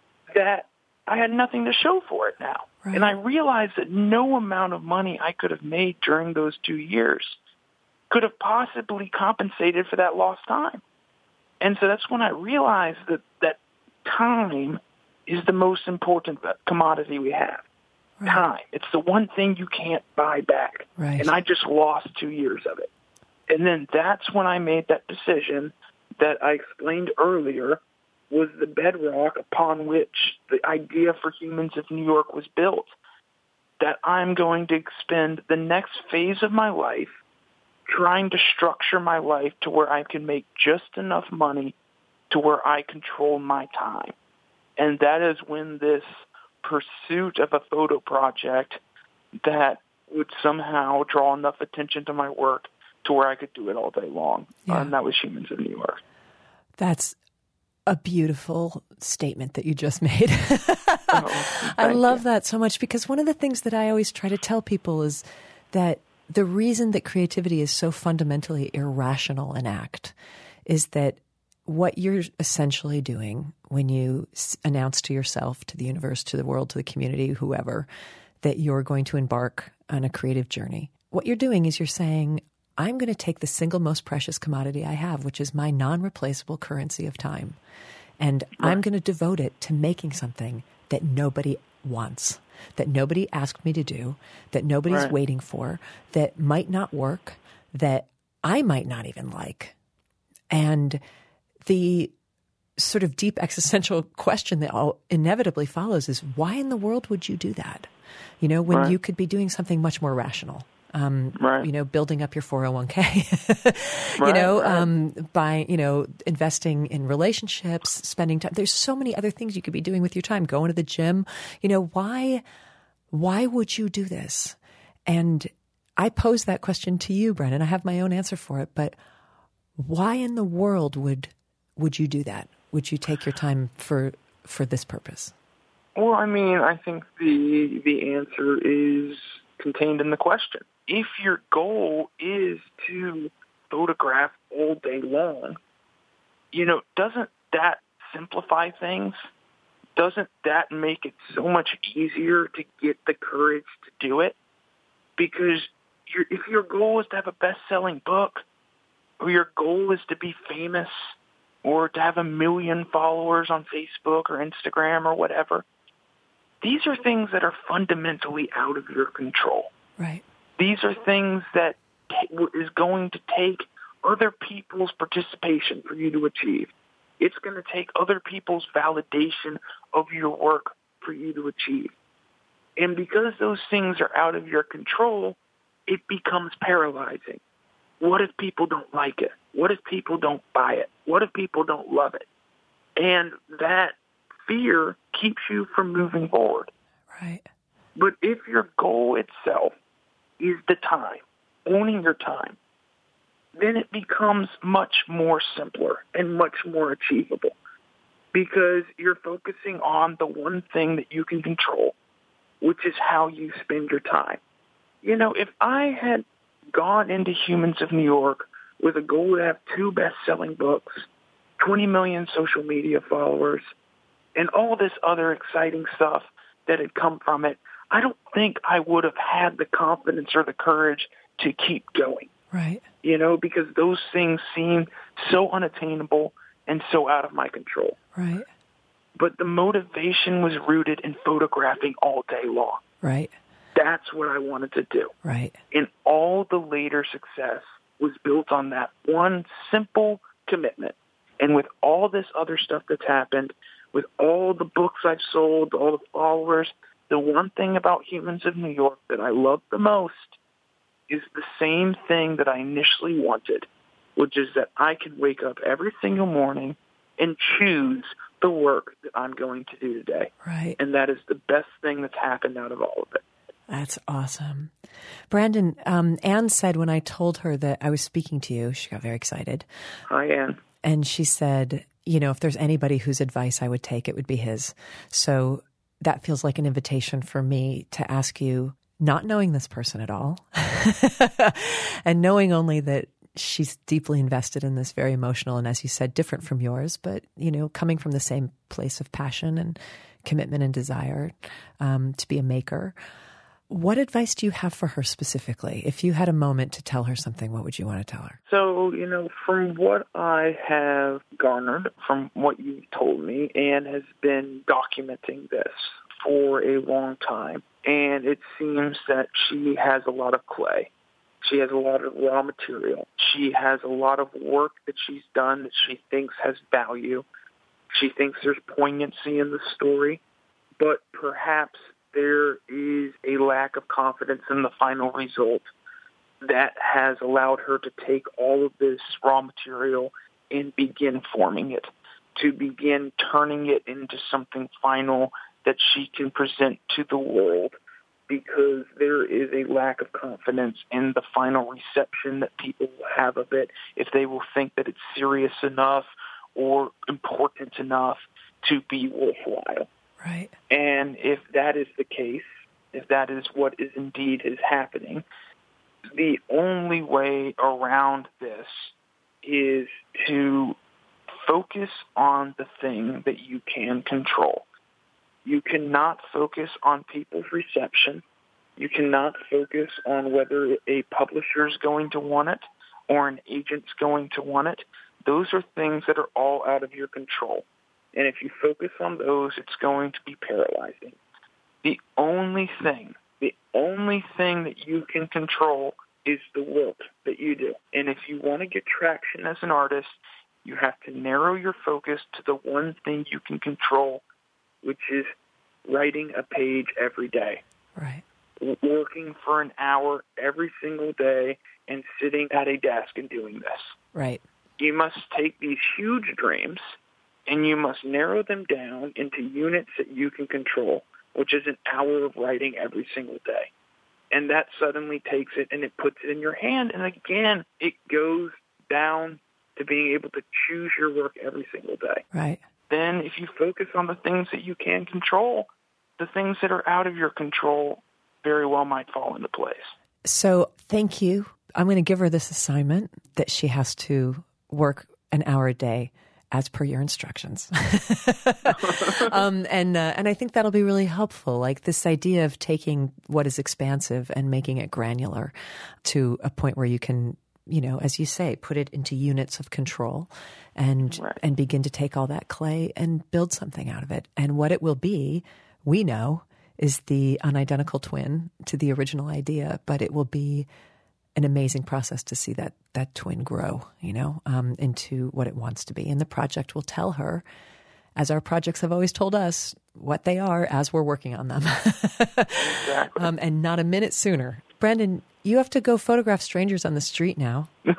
that I had nothing to show for it now. Right. And I realized that no amount of money I could have made during those two years could have possibly compensated for that lost time. And so that's when I realized that, that time is the most important commodity we have. Right. Time. It's the one thing you can't buy back. Right. And I just lost two years of it. And then that's when I made that decision that I explained earlier was the bedrock upon which the idea for Humans of New York was built, that I'm going to spend the next phase of my life trying to structure my life to where I can make just enough money to where I control my time. And that is when this pursuit of a photo project that would somehow draw enough attention to my work to where I could do it all day long. Yeah. And that was Humans of New York. That's a beautiful statement that you just made. oh, I love you. that so much, because one of the things that I always try to tell people is that the reason that creativity is so fundamentally irrational an act is that what you're essentially doing when you s- announce to yourself, to the universe, to the world, to the community, whoever, that you're going to embark on a creative journey, what you're doing is you're saying, I'm going to take the single most precious commodity I have, which is my non-replaceable currency of time, and right. I'm going to devote it to making something that nobody wants, that nobody asked me to do, that nobody's right. waiting for, that might not work, that I might not even like. And the sort of deep existential question that all inevitably follows is, why in the world would you do that? You know, when right. you could be doing something much more rational. Um, right. You know, building up your four oh one k, you right, know, right. um, by, you know, investing in relationships, spending time. There's so many other things you could be doing with your time, going to the gym. You know, why, why would you do this? And I pose that question to you, Brennan. I have my own answer for it, but why in the world would, would you do that? Would you take your time for, for this purpose? Well, I mean, I think the, the answer is contained in the question. If your goal is to photograph all day long, you know, doesn't that simplify things? Doesn't that make it so much easier to get the courage to do it? Because your, if your goal is to have a best-selling book, or your goal is to be famous, or to have a million followers on Facebook or Instagram or whatever, these are things that are fundamentally out of your control. Right. These are things that t- is going to take other people's participation for you to achieve. It's going to take other people's validation of your work for you to achieve. And because those things are out of your control, it becomes paralyzing. What if people don't like it? What if people don't buy it? What if people don't love it? And that fear keeps you from moving forward. Right. But if your goal itself is the time, owning your time, then it becomes much more simpler and much more achievable because you're focusing on the one thing that you can control, which is how you spend your time. You know, if I had gone into Humans of New York with a goal to have two best-selling books, twenty million social media followers, and all this other exciting stuff that had come from it, I don't think I would have had the confidence or the courage to keep going. Right. You know, because those things seem so unattainable and so out of my control. Right. But the motivation was rooted in photographing all day long. Right. That's what I wanted to do. Right. And all the later success was built on that one simple commitment. And with all this other stuff that's happened, with all the books I've sold, all the followers, the one thing about Humans of New York that I love the most is the same thing that I initially wanted, which is that I can wake up every single morning and choose the work that I'm going to do today. Right. And that is the best thing that's happened out of all of it. That's awesome. Brandon, um, Anne said when I told her that I was speaking to you, she got very excited. Hi, Anne. And she said, you know, if there's anybody whose advice I would take, it would be his. So that feels like an invitation for me to ask you, not knowing this person at all, and knowing only that she's deeply invested in this, very emotional, and as you said, different from yours, but, you know, coming from the same place of passion and commitment and desire um, to be a maker. What advice do you have for her specifically? If you had a moment to tell her something, what would you want to tell her? So, you know, from what I have garnered from what you've told me, Anne has been documenting this for a long time. And it seems that she has a lot of clay. She has a lot of raw material. She has a lot of work that she's done that she thinks has value. She thinks there's poignancy in the story. But perhaps there is a lack of confidence in the final result that has allowed her to take all of this raw material and begin forming it, to begin turning it into something final that she can present to the world, because there is a lack of confidence in the final reception that people will have of it, if they will think that it's serious enough or important enough to be worthwhile. Right. And if that is the case, if that is what is indeed is happening, the only way around this is to focus on the thing that you can control. You cannot focus on people's reception. You cannot focus on whether a publisher is going to want it or an agent's going to want it. Those are things that are all out of your control. And if you focus on those, it's going to be paralyzing. The only thing, the only thing that you can control is the work that you do. And if you want to get traction as an artist, you have to narrow your focus to the one thing you can control, which is writing a page every day. Right. Working for an hour every single day and sitting at a desk and doing this. Right. You must take these huge dreams and you must narrow them down into units that you can control, which is an hour of writing every single day. And that suddenly takes it and it puts it in your hand. And again, it goes down to being able to choose your work every single day. Right. Then if you focus on the things that you can control, the things that are out of your control very well might fall into place. So thank you. I'm going to give her this assignment that she has to work an hour a day as per your instructions. um, and uh, and I think that'll be really helpful. Like this idea of taking what is expansive and making it granular to a point where you can, you know, as you say, put it into units of control and Right. and begin to take all that clay and build something out of it. And what it will be, we know, is the unidentical twin to the original idea, but it will be an amazing process to see that that twin grow, you know, um, into what it wants to be. And the project will tell her, as our projects have always told us, what they are as we're working on them. Exactly. um, and not a minute sooner. Brandon, you have to go photograph strangers on the street now. uh,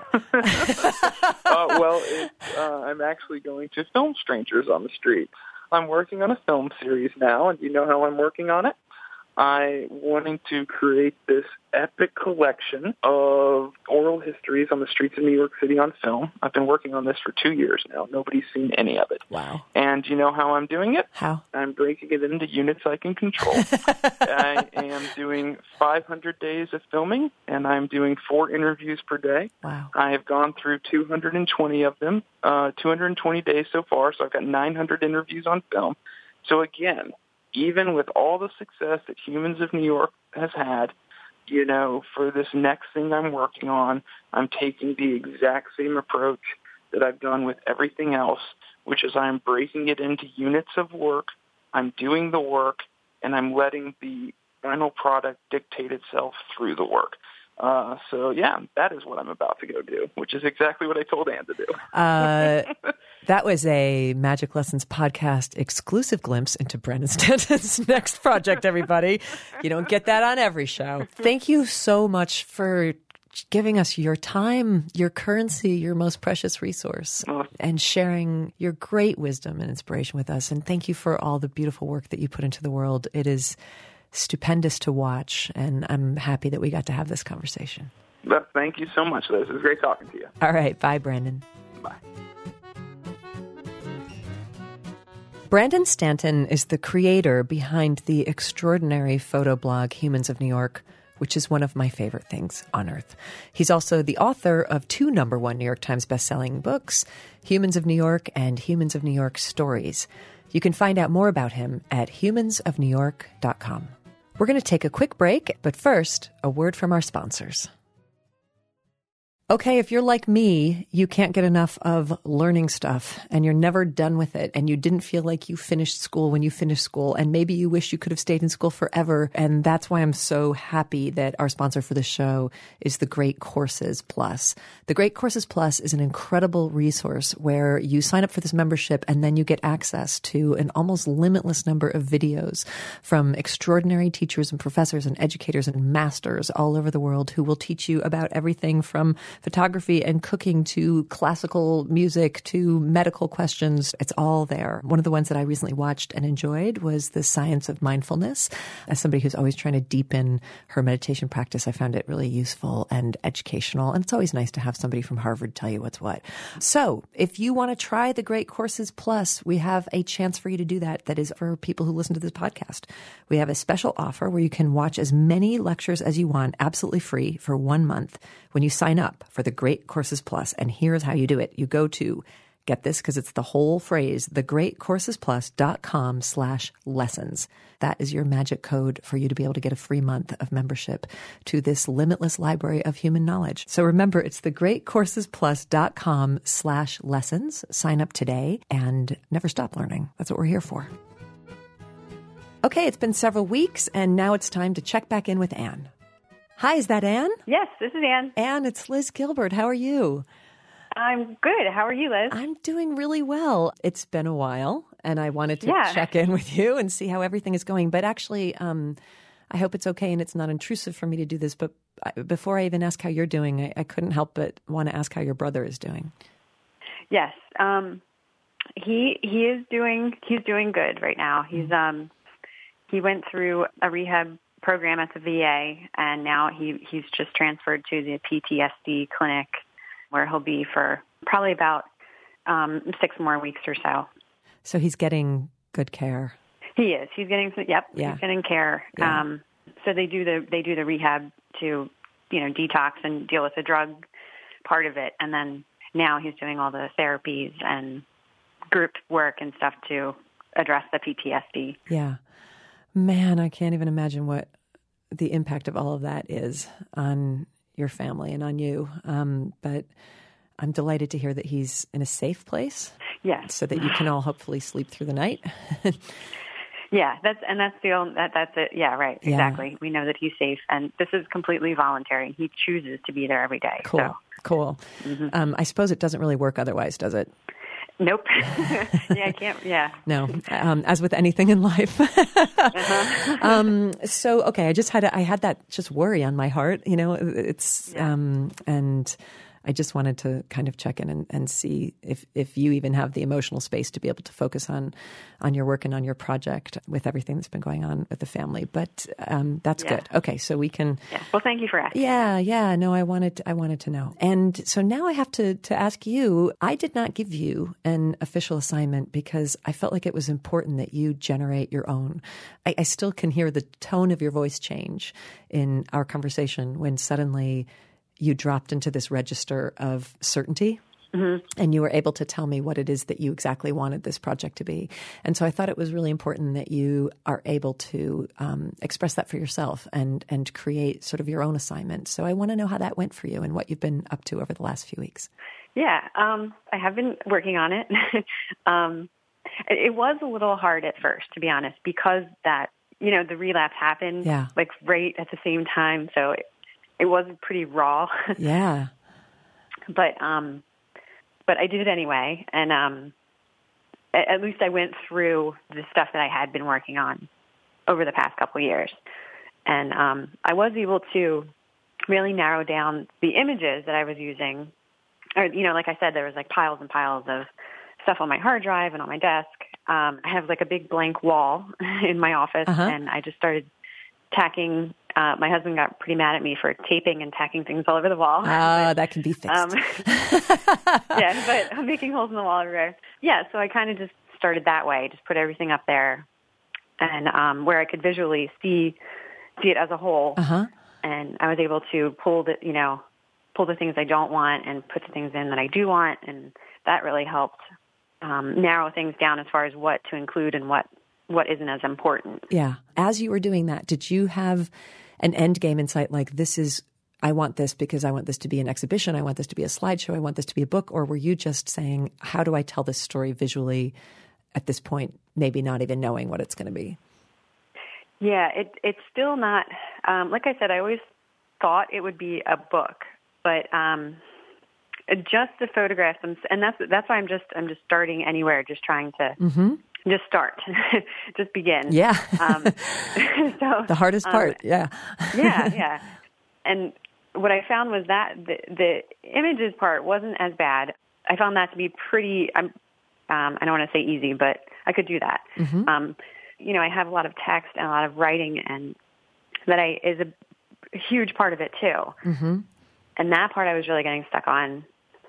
well, it, uh, I'm actually going to film strangers on the street. I'm working on a film series now, and you know how I'm working on it? I wanting to create this epic collection of oral histories on the streets of New York City on film. I've been working on this for two years now. Nobody's seen any of it. Wow. And you know how I'm doing it? How? I'm breaking it into units I can control. I am doing five hundred days of filming, and I'm doing four interviews per day. Wow. I have gone through two hundred twenty of them, uh, two hundred twenty days so far, so I've got nine hundred interviews on film. So again, even with all the success that Humans of New York has had, you know, for this next thing I'm working on, I'm taking the exact same approach that I've done with everything else, which is I'm breaking it into units of work, I'm doing the work, and I'm letting the final product dictate itself through the work. Uh, so, yeah, that is what I'm about to go do, which is exactly what I told Anne to do. Uh, that was a Magic Lessons podcast exclusive glimpse into Brandon Stanton's next project, everybody. You don't get that on every show. Thank you so much for giving us your time, your currency, your most precious resource, and sharing your great wisdom and inspiration with us. And thank you for all the beautiful work that you put into the world. It is stupendous to watch, and I'm happy that we got to have this conversation. But thank you so much, Liz. It was great talking to you. All right. Bye, Brandon. Bye. Brandon Stanton is the creator behind the extraordinary photo blog Humans of New York, which is one of my favorite things on earth. He's also the author of two number one New York Times bestselling books, Humans of New York and Humans of New York Stories. You can find out more about him at humans of new york dot com. We're going to take a quick break, but first, a word from our sponsors. Okay, if you're like me, you can't get enough of learning stuff and you're never done with it and you didn't feel like you finished school when you finished school and maybe you wish you could have stayed in school forever. And that's why I'm so happy that our sponsor for the show is the Great Courses Plus. The Great Courses Plus is an incredible resource where you sign up for this membership and then you get access to an almost limitless number of videos from extraordinary teachers and professors and educators and masters all over the world who will teach you about everything from photography and cooking to classical music to medical questions. It's all there. One of the ones that I recently watched and enjoyed was The Science of Mindfulness. As somebody who's always trying to deepen her meditation practice, I found it really useful and educational. And it's always nice to have somebody from Harvard tell you what's what. So if you want to try the Great Courses Plus, we have a chance for you to do that. That is for people who listen to this podcast. We have a special offer where you can watch as many lectures as you want absolutely free for one month when you sign up for the Great Courses Plus. And here's how you do it. You go to, get this because it's the whole phrase, thegreatcoursesplus.com slash lessons. That is your magic code for you to be able to get a free month of membership to this limitless library of human knowledge. So remember, it's thegreatcoursesplus.com slash lessons. Sign up today and never stop learning. That's what we're here for. Okay, it's been several weeks and now it's time to check back in with Anne. Hi, is that Anne? Yes, this is Anne. Anne, it's Liz Gilbert. How are you? I'm good. How are you, Liz? I'm doing really well. It's been a while, and I wanted to Yeah. check in with you and see how everything is going. But actually, um, I hope it's okay and it's not intrusive for me to do this. But I, before I even ask how you're doing, I, I couldn't help but want to ask how your brother is doing. Yes, um, he he is doing he's doing good right now. He's um he went through a rehab program at the V A, and now he he's just transferred to the P T S D clinic, where he'll be for probably about um, six more weeks or so. So he's getting good care. He is. He's getting yep. Yeah. He's getting care. Yeah. Um, so they do the they do the rehab to you know detox and deal with the drug part of it, and then now he's doing all the therapies and group work and stuff to address the P T S D. Yeah. Man, I can't even imagine what the impact of all of that is on your family and on you. Um, but I'm delighted to hear that he's in a safe place. Yes. So that you can all hopefully sleep through the night. Yeah, that's and that's the only, that that's it. Yeah, right. Yeah. Exactly. We know that he's safe, and this is completely voluntary. He chooses to be there every day. Cool. So. Cool. Mm-hmm. Um, I suppose it doesn't really work otherwise, does it? Nope. yeah, I can't. Yeah. No. Um, as with anything in life. uh-huh. um, so, okay, I just had a, I had that just worry on my heart. You know, it's yeah. um, and. I just wanted to kind of check in and, and see if, if you even have the emotional space to be able to focus on on your work and on your project with everything that's been going on with the family. But um, that's yeah. good. Okay, so we can. Yeah. Well, thank you for asking. Yeah, yeah. No, I wanted to, I wanted to know. And so now I have to to ask you. I did not give you an official assignment because I felt like it was important that you generate your own. I, I still can hear the tone of your voice change in our conversation when suddenly you dropped into this register of certainty, mm-hmm. and you were able to tell me what it is that you exactly wanted this project to be. And so I thought it was really important that you are able to um, express that for yourself and and create sort of your own assignment. So I want to know how that went for you and what you've been up to over the last few weeks. Yeah, um, I have been working on it. um, it. It was a little hard at first, to be honest, because that, you know, the relapse happened yeah. like right at the same time. So it, It was pretty raw. Yeah. But um, but I did it anyway, and um, at, at least I went through the stuff that I had been working on over the past couple of years, and um, I was able to really narrow down the images that I was using. Or, you know, like I said, there was like piles and piles of stuff on my hard drive and on my desk. Um, I have like a big blank wall in my office, uh-huh. and I just started tacking. Uh, my husband got pretty mad at me for taping and tacking things all over the wall. Ah, uh, that can be fixed. Um, yeah, but I'm making holes in the wall everywhere. Yeah, so I kind of just started that way, just put everything up there, and um, where I could visually see see it as a whole. Uh-huh. And I was able to pull the, you know, pull the things I don't want and put the things in that I do want, and that really helped um, narrow things down as far as what to include and what what isn't as important. Yeah. As you were doing that, did you have an end game in sight, like this is, I want this because I want this to be an exhibition, I want this to be a slideshow, I want this to be a book, or were you just saying, how do I tell this story visually at this point, maybe not even knowing what it's going to be? Yeah, it, it's still not, um, like I said, I always thought it would be a book, but um, just the photographs, and that's that's why I'm just I'm just starting anywhere, just trying to mm-hmm. just start, just begin. Yeah. Um, so the hardest part. Um, yeah. yeah, yeah. And what I found was that the, the images part wasn't as bad. I found that to be pretty. Um, um, I don't want to say easy, but I could do that. Mm-hmm. Um, you know, I have a lot of text and a lot of writing, and that I is a huge part of it too. Mm-hmm. And that part I was really getting stuck on.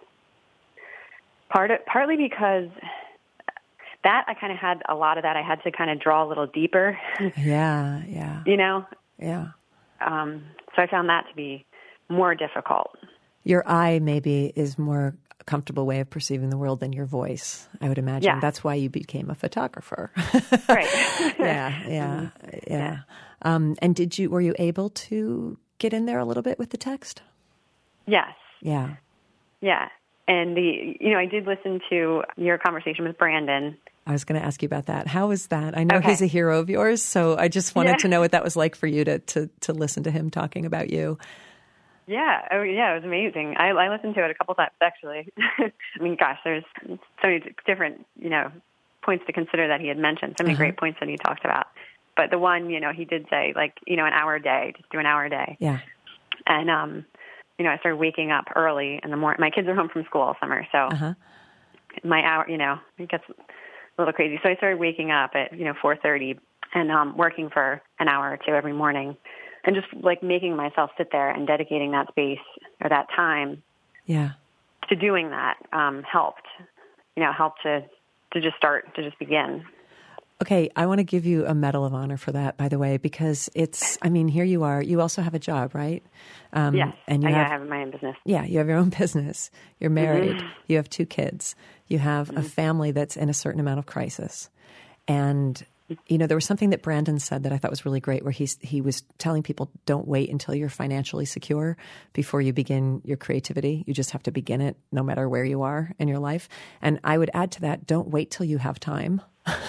Part of, partly because that I kind of had a lot of that. I had to kind of draw a little deeper. Yeah, yeah. You know? Yeah. Um, so I found that to be more difficult. Your eye maybe is more comfortable way of perceiving the world than your voice, I would imagine. Yeah. That's why you became a photographer. Right. yeah, yeah, yeah. yeah. Um, and did you, were you able to get in there a little bit with the text? Yes. Yeah. Yeah. And the, you know, I did listen to your conversation with Brandon. I was going to ask you about that. How was that? I know okay. he's a hero of yours, so I just wanted yeah. to know what that was like for you to, to, to listen to him talking about you. Yeah. Oh, yeah. It was amazing. I, I listened to it a couple times, actually. I mean, gosh, there's so many different, you know, points to consider that he had mentioned, so many uh-huh. great points that he talked about. But the one, you know, he did say, like, you know, an hour a day, just do an hour a day. Yeah. And, um, you know, I started waking up early in the morning. My kids are home from school all summer, so uh-huh. my hour, you know, it gets a little crazy. So I started waking up at, you know, four thirty and um, working for an hour or two every morning, and just like making myself sit there and dedicating that space or that time yeah. to doing that um, helped, you know, helped to, to just start, to just begin. Okay, I want to give you a Medal of Honor for that, by the way, because it's, I mean, here you are. You also have a job, right? Um, yes, and you I have, have my own business. Yeah, you have your own business. You're married. Mm-hmm. You have two kids. You have mm-hmm. a family that's in a certain amount of crisis. And, you know, there was something that Brandon said that I thought was really great, where he's, he was telling people, don't wait until you're financially secure before you begin your creativity. You just have to begin it no matter where you are in your life. And I would add to that, don't wait till you have time.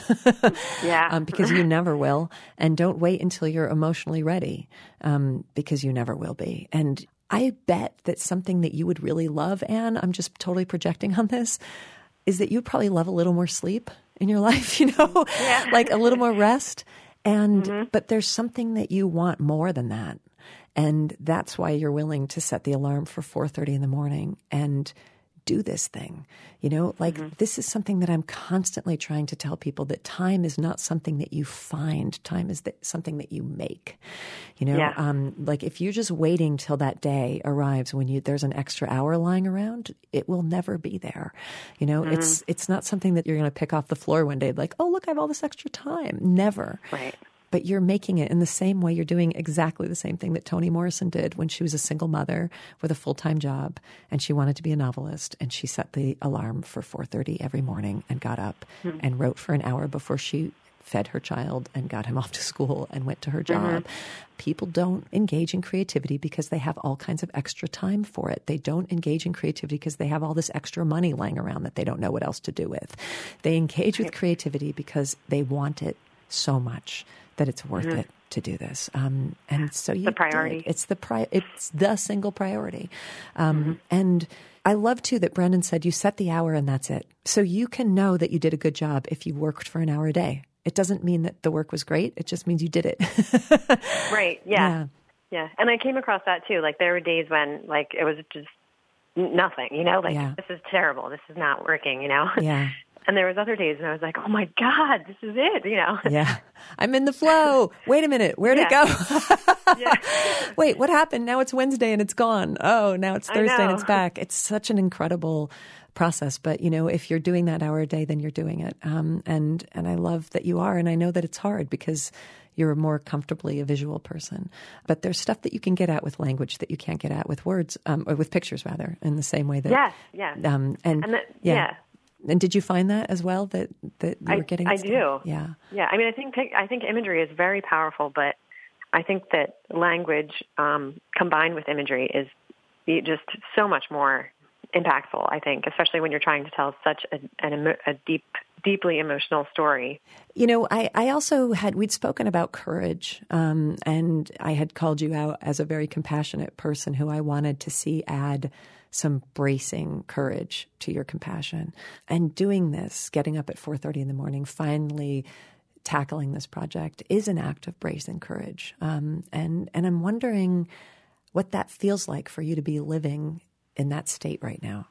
Yeah. um, because you never will. And don't wait until you're emotionally ready, um, because you never will be. And I bet that something that you would really love, Anne, I'm just totally projecting on this, is that you'd probably love a little more sleep in your life, you know, yeah. like a little more rest. And, mm-hmm. but there's something that you want more than that. And that's why you're willing to set the alarm for four thirty in the morning and do this thing. You know, like mm-hmm. this is something that I'm constantly trying to tell people, that time is not something that you find. Time is that something that you make. You know, yeah. um, like if you're just waiting till that day arrives when you there's an extra hour lying around, it will never be there. You know, mm-hmm. it's it's not something that you're going to pick off the floor one day like, oh, look, I have all this extra time. Never. Right. But you're making it in the same way. You're doing exactly the same thing that Toni Morrison did when she was a single mother with a full-time job, and she wanted to be a novelist, and she set the alarm for four thirty every morning and got up mm-hmm. and wrote for an hour before she fed her child and got him off to school and went to her job. Mm-hmm. People don't engage in creativity because they have all kinds of extra time for it. They don't engage in creativity because they have all this extra money lying around that they don't know what else to do with. They engage with creativity because they want it so much that it's worth mm-hmm. it to do this. Um, and so you the priority. Did. It's the pri- It's the single priority. Um, mm-hmm. And I love too that Brandon said you set the hour and that's it. So you can know that you did a good job if you worked for an hour a day. It doesn't mean that the work was great. It just means you did it. Right. Yeah. yeah. Yeah. And I came across that too. Like there were days when like it was just nothing, you know, like yeah. this is terrible. This is not working, you know? Yeah. And there was other days and I was like, oh my God, this is it, you know? Yeah. I'm in the flow. Wait a minute. Where'd yeah. it go? yeah. Wait, what happened? Now it's Wednesday and it's gone. Oh, now it's Thursday and it's back. It's such an incredible process. But, you know, if you're doing that hour a day, then you're doing it. Um, and, and I love that you are. And I know that it's hard because you're more comfortably a visual person. But there's stuff that you can get at with language that you can't get at with words, um, or with pictures rather, in the same way that. Yes, yeah. Um, and, and that, yeah. yeah. And did you find that as well, that, that you I, were getting I stuff? do. Yeah. Yeah. I mean, I think I think imagery is very powerful, but I think that language um, combined with imagery is just so much more impactful, I think, especially when you're trying to tell such a, an, a deep, deeply emotional story. You know, I, I also had, we'd spoken about courage, um, and I had called you out as a very compassionate person who I wanted to see add some bracing courage to your compassion. And doing this, getting up at four thirty in the morning, finally tackling this project is an act of bracing courage. Um, and, and I'm wondering what that feels like for you to be living in that state right now.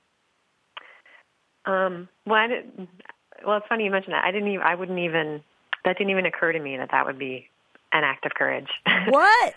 Um, well, I didn't, well, it's funny you mentioned that. I didn't even, I wouldn't even, that didn't even occur to me that that would be an act of courage. What?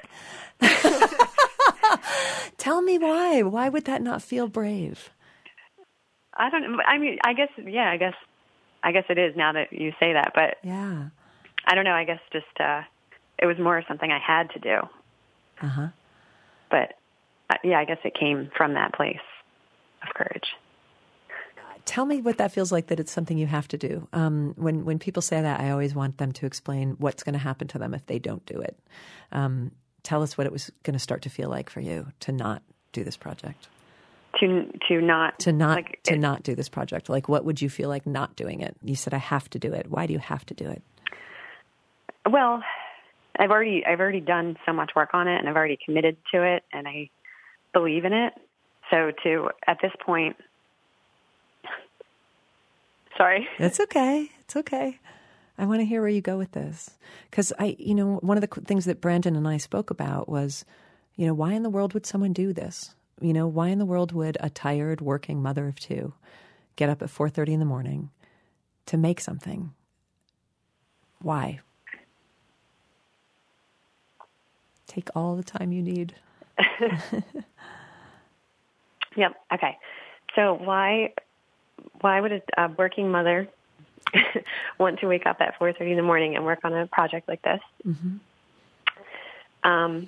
Tell me why. Why would that not feel brave? I don't. I mean, I guess. Yeah, I guess. I guess it is now that you say that. But yeah, I don't know. I guess just uh, it was more something I had to do. Uh huh. But uh, yeah, I guess it came from that place of courage. Tell me what that feels like, that it's something you have to do. Um, when when people say that, I always want them to explain what's going to happen to them if they don't do it. Um, tell us what it was going to start to feel like for you to not do this project. To to not to not like, to it, not do this project. Like, what would you feel like not doing it? You said I have to do it. Why do you have to do it? Well, I've already I've already done so much work on it, and I've already committed to it, and I believe in it. So to at this point. Sorry. It's okay. It's okay. I want to hear where you go with this. Because I, you know, one of the things that Brandon and I spoke about was, you know, why in the world would someone do this? You know, why in the world would a tired working mother of two get up at four thirty in the morning to make something? Why? Take all the time you need. Yep. Okay. So why... Why would a, a working mother want to wake up at four thirty in the morning and work on a project like this. Mm-hmm. Um,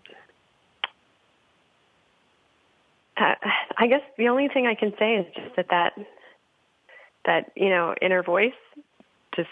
uh, I guess the only thing I can say is just that that, that you know, inner voice just...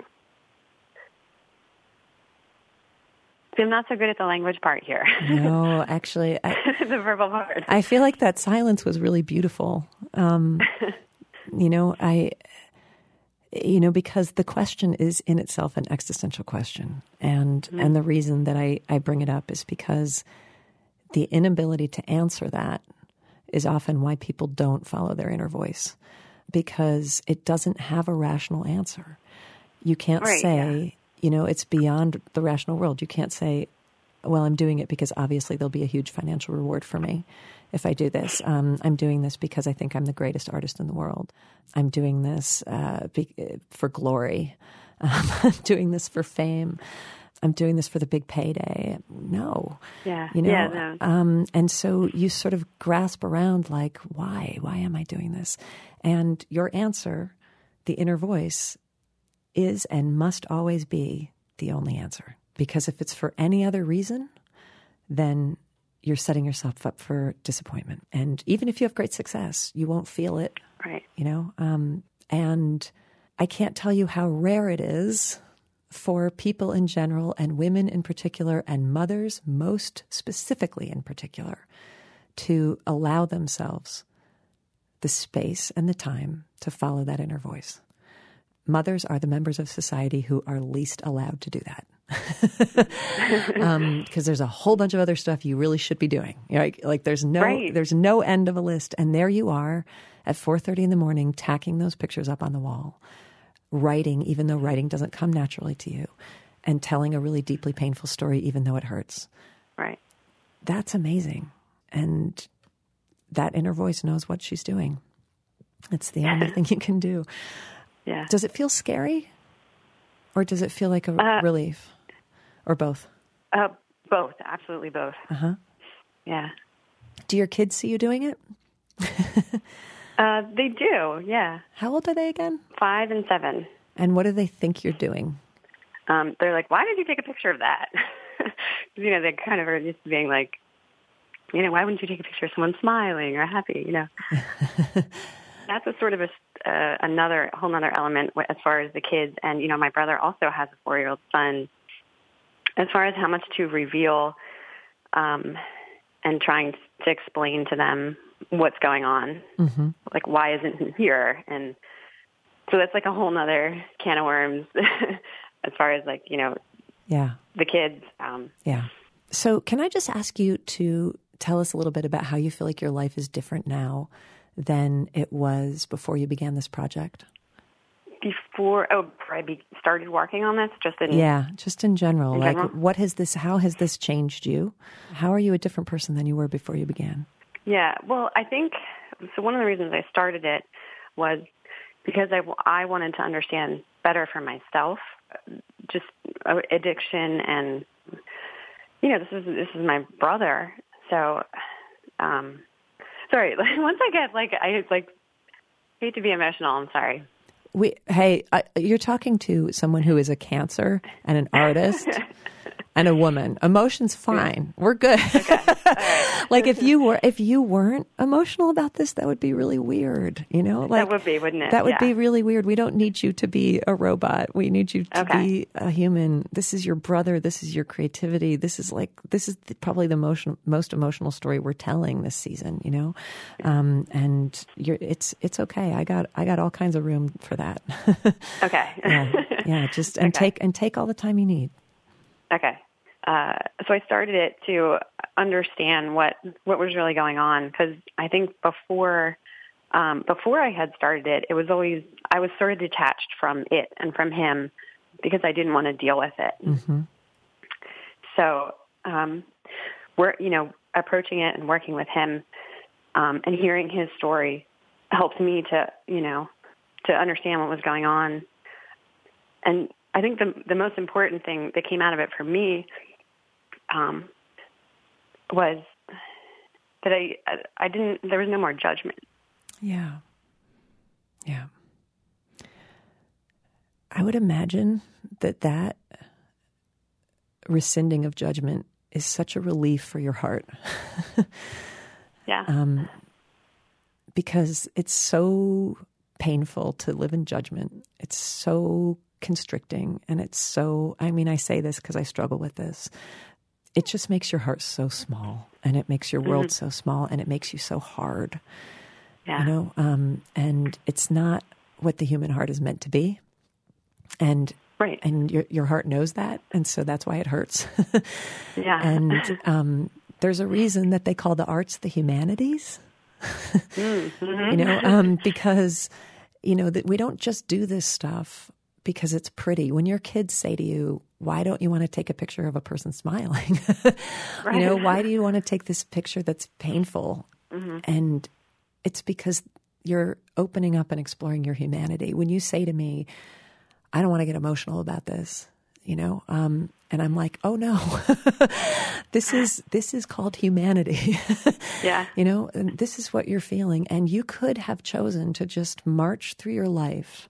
I'm not so good at the language part here. No, actually. I, the verbal part. I feel like that silence was really beautiful. Um, you know, I... You know, because the question is in itself an existential question. And mm-hmm. and the reason that I, I bring it up is because the inability to answer that is often why people don't follow their inner voice, because it doesn't have a rational answer. You can't right, say, yeah. you know, it's beyond the rational world. You can't say, well, I'm doing it because obviously there'll be a huge financial reward for me if I do this. Um, I'm doing this because I think I'm the greatest artist in the world. I'm doing this uh, be, for glory. Um, I'm doing this for fame. I'm doing this for the big payday. No. Yeah. You know? Yeah, no. Um, and so you sort of grasp around like, why? Why am I doing this? And your answer, the inner voice, is and must always be the only answer. Because if it's for any other reason, then you're setting yourself up for disappointment. And even if you have great success, you won't feel it. Right. You know? Um, and I can't tell you how rare it is for people in general and women in particular and mothers most specifically in particular to allow themselves the space and the time to follow that inner voice. Mothers are the members of society who are least allowed to do that. um, because there's a whole bunch of other stuff you really should be doing. You know, like, like there's no right. there's no end of a list. And there you are at four thirty in the morning tacking those pictures up on the wall, writing even though writing doesn't come naturally to you, and telling a really deeply painful story even though it hurts. Right. That's amazing. And that inner voice knows what she's doing. It's the only thing you can do. Yeah. Does it feel scary? Or does it feel like a uh, relief? Or both? Uh, both. Absolutely both. Uh-huh. Yeah. Do your kids see you doing it? uh, they do, yeah. How old are they again? Five and seven. And what do they think you're doing? Um, they're like, why did you take a picture of that? You know, they kind of are just being like, you know, why wouldn't you take a picture of someone smiling or happy, you know? That's a sort of a, uh, another, whole other element as far as the kids. And, you know, my brother also has a four-year-old son. As far as how much to reveal um, and trying to explain to them what's going on, mm-hmm. like why isn't he here? And so that's like a whole nother can of worms as far as like, you know, yeah, the kids. Um, yeah. So can I just ask you to tell us a little bit about how you feel like your life is different now than it was before you began this project? Before, oh, before I be, started working on this, just in yeah, just in general. In like, general? what has this? How has this changed you? How are you a different person than you were before you began? Yeah, well, I think so. One of the reasons I started it was because I, I wanted to understand better for myself, just addiction, and you know, this is this is my brother. So, um, sorry. Once I get like, I like hate to be emotional. I'm sorry. We, hey, uh, you're talking to someone who is a Cancer and an artist and a woman. Emotion's fine. We're good. Okay. All right. Like if you were, if you weren't emotional about this, that would be really weird. You know, like that would be, wouldn't it? That would yeah. be really weird. We don't need you to be a robot. We need you to okay. be a human. This is your brother. This is your creativity. This is like, this is the, probably the most, most emotional story we're telling this season, you know? Um, and you're, it's, it's okay. I got, I got all kinds of room for that. Okay. yeah. Yeah. Just, and okay. take, and take all the time you need. Okay. Uh, so I started it to understand what, what was really going on, because I think before um, before I had started it, it was always, I was sort of detached from it and from him because I didn't want to deal with it. Mm-hmm. So um, we're, you know, approaching it and working with him um, and hearing his story helped me to, you know, to understand what was going on. And I think the the most important thing that came out of it for me um, was that I I didn't there was no more judgment. Yeah, yeah. I would imagine that that rescinding of judgment is such a relief for your heart. Yeah. Um, because it's so painful to live in judgment. It's so constricting. And it's so, I mean, I say this because I struggle with this. It just makes your heart so small, and it makes your world mm-hmm. so small, and it makes you so hard. Yeah. You know, um, and it's not what the human heart is meant to be. And right. and your your heart knows that, and so that's why it hurts. Yeah. And um, there's a reason that they call the arts the humanities. mm-hmm. You know, um, because you know that we don't just do this stuff because it's pretty. When your kids say to you, "Why don't you want to take a picture of a person smiling?" Right. You know, why do you want to take this picture that's painful? Mm-hmm. And it's because you're opening up and exploring your humanity. When you say to me, I don't want to get emotional about this, you know, um, and I'm like, oh no, this is this is called humanity. Yeah. You know, and this is what you're feeling. And you could have chosen to just march through your life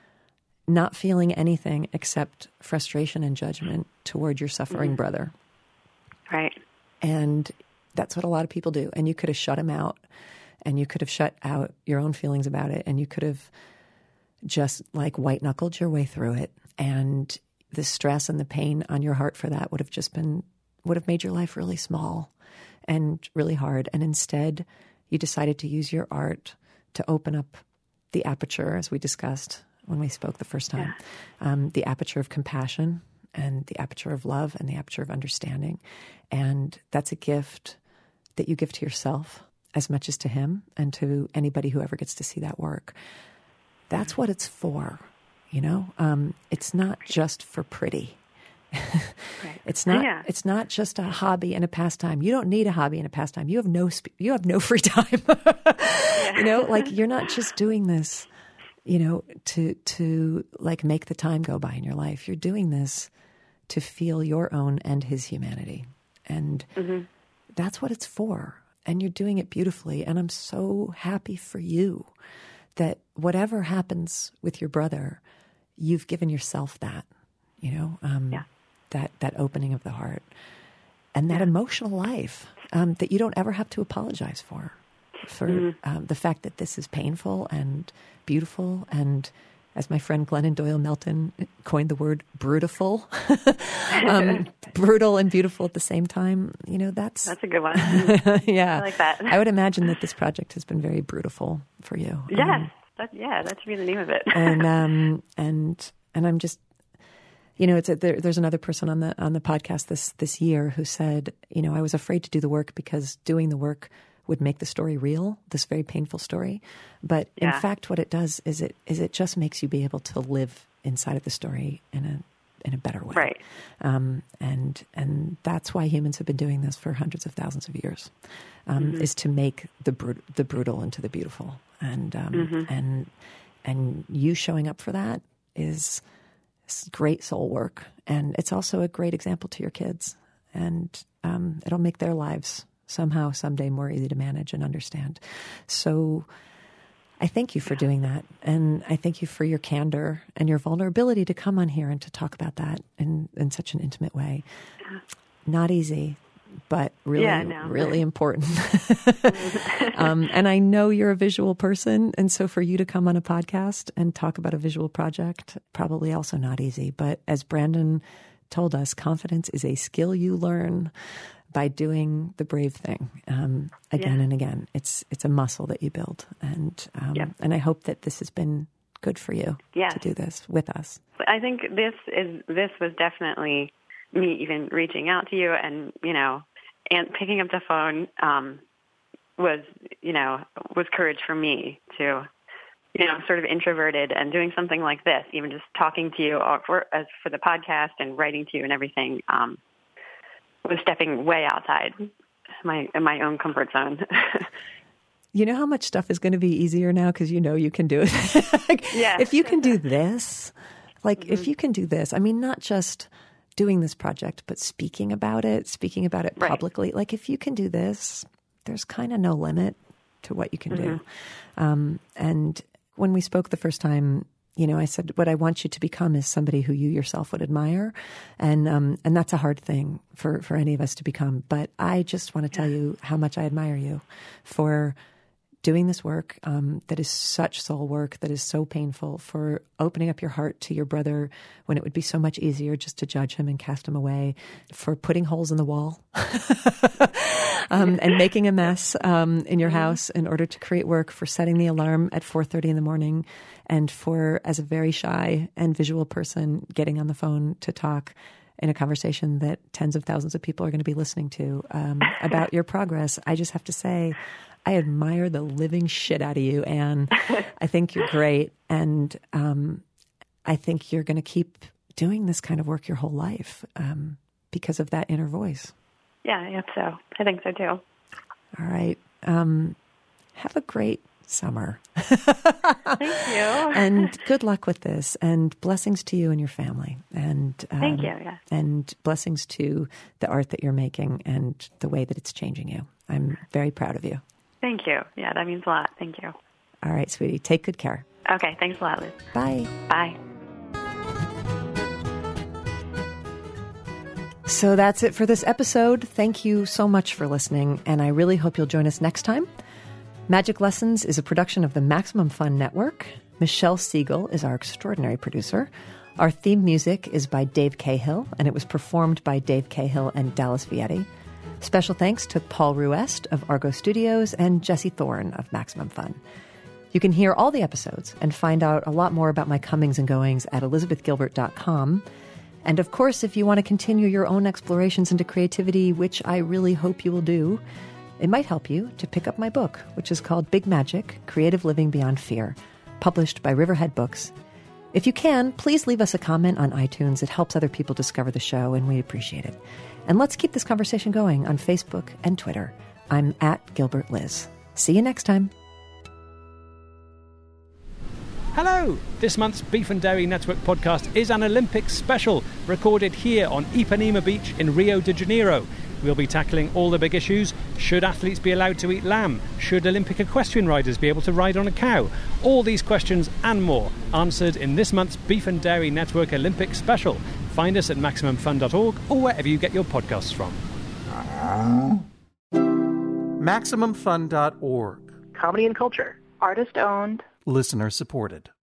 not feeling anything except frustration and judgment toward your suffering mm-hmm. brother. Right. And that's what a lot of people do. And you could have shut him out. And you could have shut out your own feelings about it. And you could have just like white knuckled your way through it. And the stress and the pain on your heart for that would have just been, would have made your life really small and really hard. And instead, you decided to use your art to open up the aperture, as we discussed when we spoke the first time, yeah. um, the aperture of compassion and the aperture of love and the aperture of understanding. And that's a gift that you give to yourself as much as to him and to anybody who ever gets to see that work. That's what it's for, you know? Um, it's not just for pretty. Right. It's not. Yeah. It's not just a hobby and a pastime. You don't need a hobby and a pastime. You have no. Sp- you have no free time. Yeah. You know, like you're not just doing this, you know, to to like make the time go by in your life. You're doing this to feel your own and his humanity, and mm-hmm. that's what it's for. And you're doing it beautifully. And I'm so happy for you that whatever happens with your brother, you've given yourself that, you know, um, yeah. that, that opening of the heart and that yeah. emotional life um, that you don't ever have to apologize for, for mm-hmm. um, the fact that this is painful and beautiful. And as my friend Glennon Doyle Melton coined the word brutiful, um, brutal and beautiful at the same time, you know, that's... That's a good one. Yeah. I like that. I would imagine that this project has been very brutiful for you. Yes. Um, that, yeah, that should be the name of it. and, um, and, and I'm just, you know, it's a, there, there's another person on the, on the podcast this, this year who said, you know, I was afraid to do the work because doing the work would make the story real, this very painful story. But yeah. in fact, what it does is it is it just makes you be able to live inside of the story in a in a better way. Right. Um, and and that's why humans have been doing this for hundreds of thousands of years, um, mm-hmm. is to make the brut- the brutal into the beautiful. And um, mm-hmm. and and you showing up for that is great soul work, and it's also a great example to your kids, and um, it'll make their lives somehow, someday more easy to manage and understand. So I thank you for doing that. And I thank you for your candor and your vulnerability to come on here and to talk about that in, in such an intimate way. Not easy, but really, yeah, no. really important. um, and I know you're a visual person. And so for you to come on a podcast and talk about a visual project, probably also not easy. But as Brandon told us, confidence is a skill you learn by doing the brave thing um, again yeah. and again. It's it's a muscle that you build, and um, yep. and I hope that this has been good for you yes. to do this with us. I think this is this was definitely me even reaching out to you, and you know, and picking up the phone um, was you know was courage for me to. You know, sort of introverted, and doing something like this, even just talking to you for as for the podcast and writing to you and everything. Um, was stepping way outside my my own comfort zone. You know how much stuff is going to be easier now because you know you can do it. Like, yeah. If you can do this, like mm-hmm. if you can do this, I mean, not just doing this project, but speaking about it, speaking about it publicly. Right. Like if you can do this, there's kind of no limit to what you can mm-hmm. do. Um, and when we spoke the first time, you know, I said, what I want you to become is somebody who you yourself would admire. And, um, and that's a hard thing for, for any of us to become. But I just want to tell you how much I admire you for doing this work um, that is such soul work, that is so painful, for opening up your heart to your brother when it would be so much easier just to judge him and cast him away, for putting holes in the wall um, and making a mess um, in your house in order to create work, for setting the alarm at four thirty in the morning, and for, as a very shy and visual person, getting on the phone to talk in a conversation that tens of thousands of people are going to be listening to um, about your progress. I just have to say, I admire the living shit out of you, Anne. I think you're great. And um, I think you're going to keep doing this kind of work your whole life um, because of that inner voice. Yeah, I hope so. I think so, too. All right. Um, have a great summer. Thank you. And good luck with this. And blessings to you and your family. And um, Thank you, yeah. And blessings to the art that you're making and the way that it's changing you. I'm very proud of you. Thank you. Yeah, that means a lot. Thank you. All right, sweetie. Take good care. Okay, thanks a lot, Liz. Bye. Bye. So that's it for this episode. Thank you so much for listening, and I really hope you'll join us next time. Magic Lessons is a production of the Maximum Fun Network. Michelle Siegel is our extraordinary producer. Our theme music is by Dave Cahill, and it was performed by Dave Cahill and Dallas Vietti. Special thanks to Paul Ruest of Argo Studios and Jesse Thorne of Maximum Fun. You can hear all the episodes and find out a lot more about my comings and goings at elizabeth gilbert dot com. And of course, if you want to continue your own explorations into creativity, which I really hope you will do, it might help you to pick up my book, which is called Big Magic, Creative Living Beyond Fear, published by Riverhead Books. If you can, please leave us a comment on iTunes. It helps other people discover the show, and we appreciate it. And let's keep this conversation going on Facebook and Twitter. I'm at Gilbert Liz. See you next time. Hello! This month's Beef and Dairy Network podcast is an Olympics special, recorded here on Ipanema Beach in Rio de Janeiro. We'll be tackling all the big issues. Should athletes be allowed to eat lamb? Should Olympic equestrian riders be able to ride on a cow? All these questions and more answered in this month's Beef and Dairy Network Olympics special. Find us at maximum fun dot org or wherever you get your podcasts from. maximum fun dot org. Comedy and culture. Artist owned. Listener supported.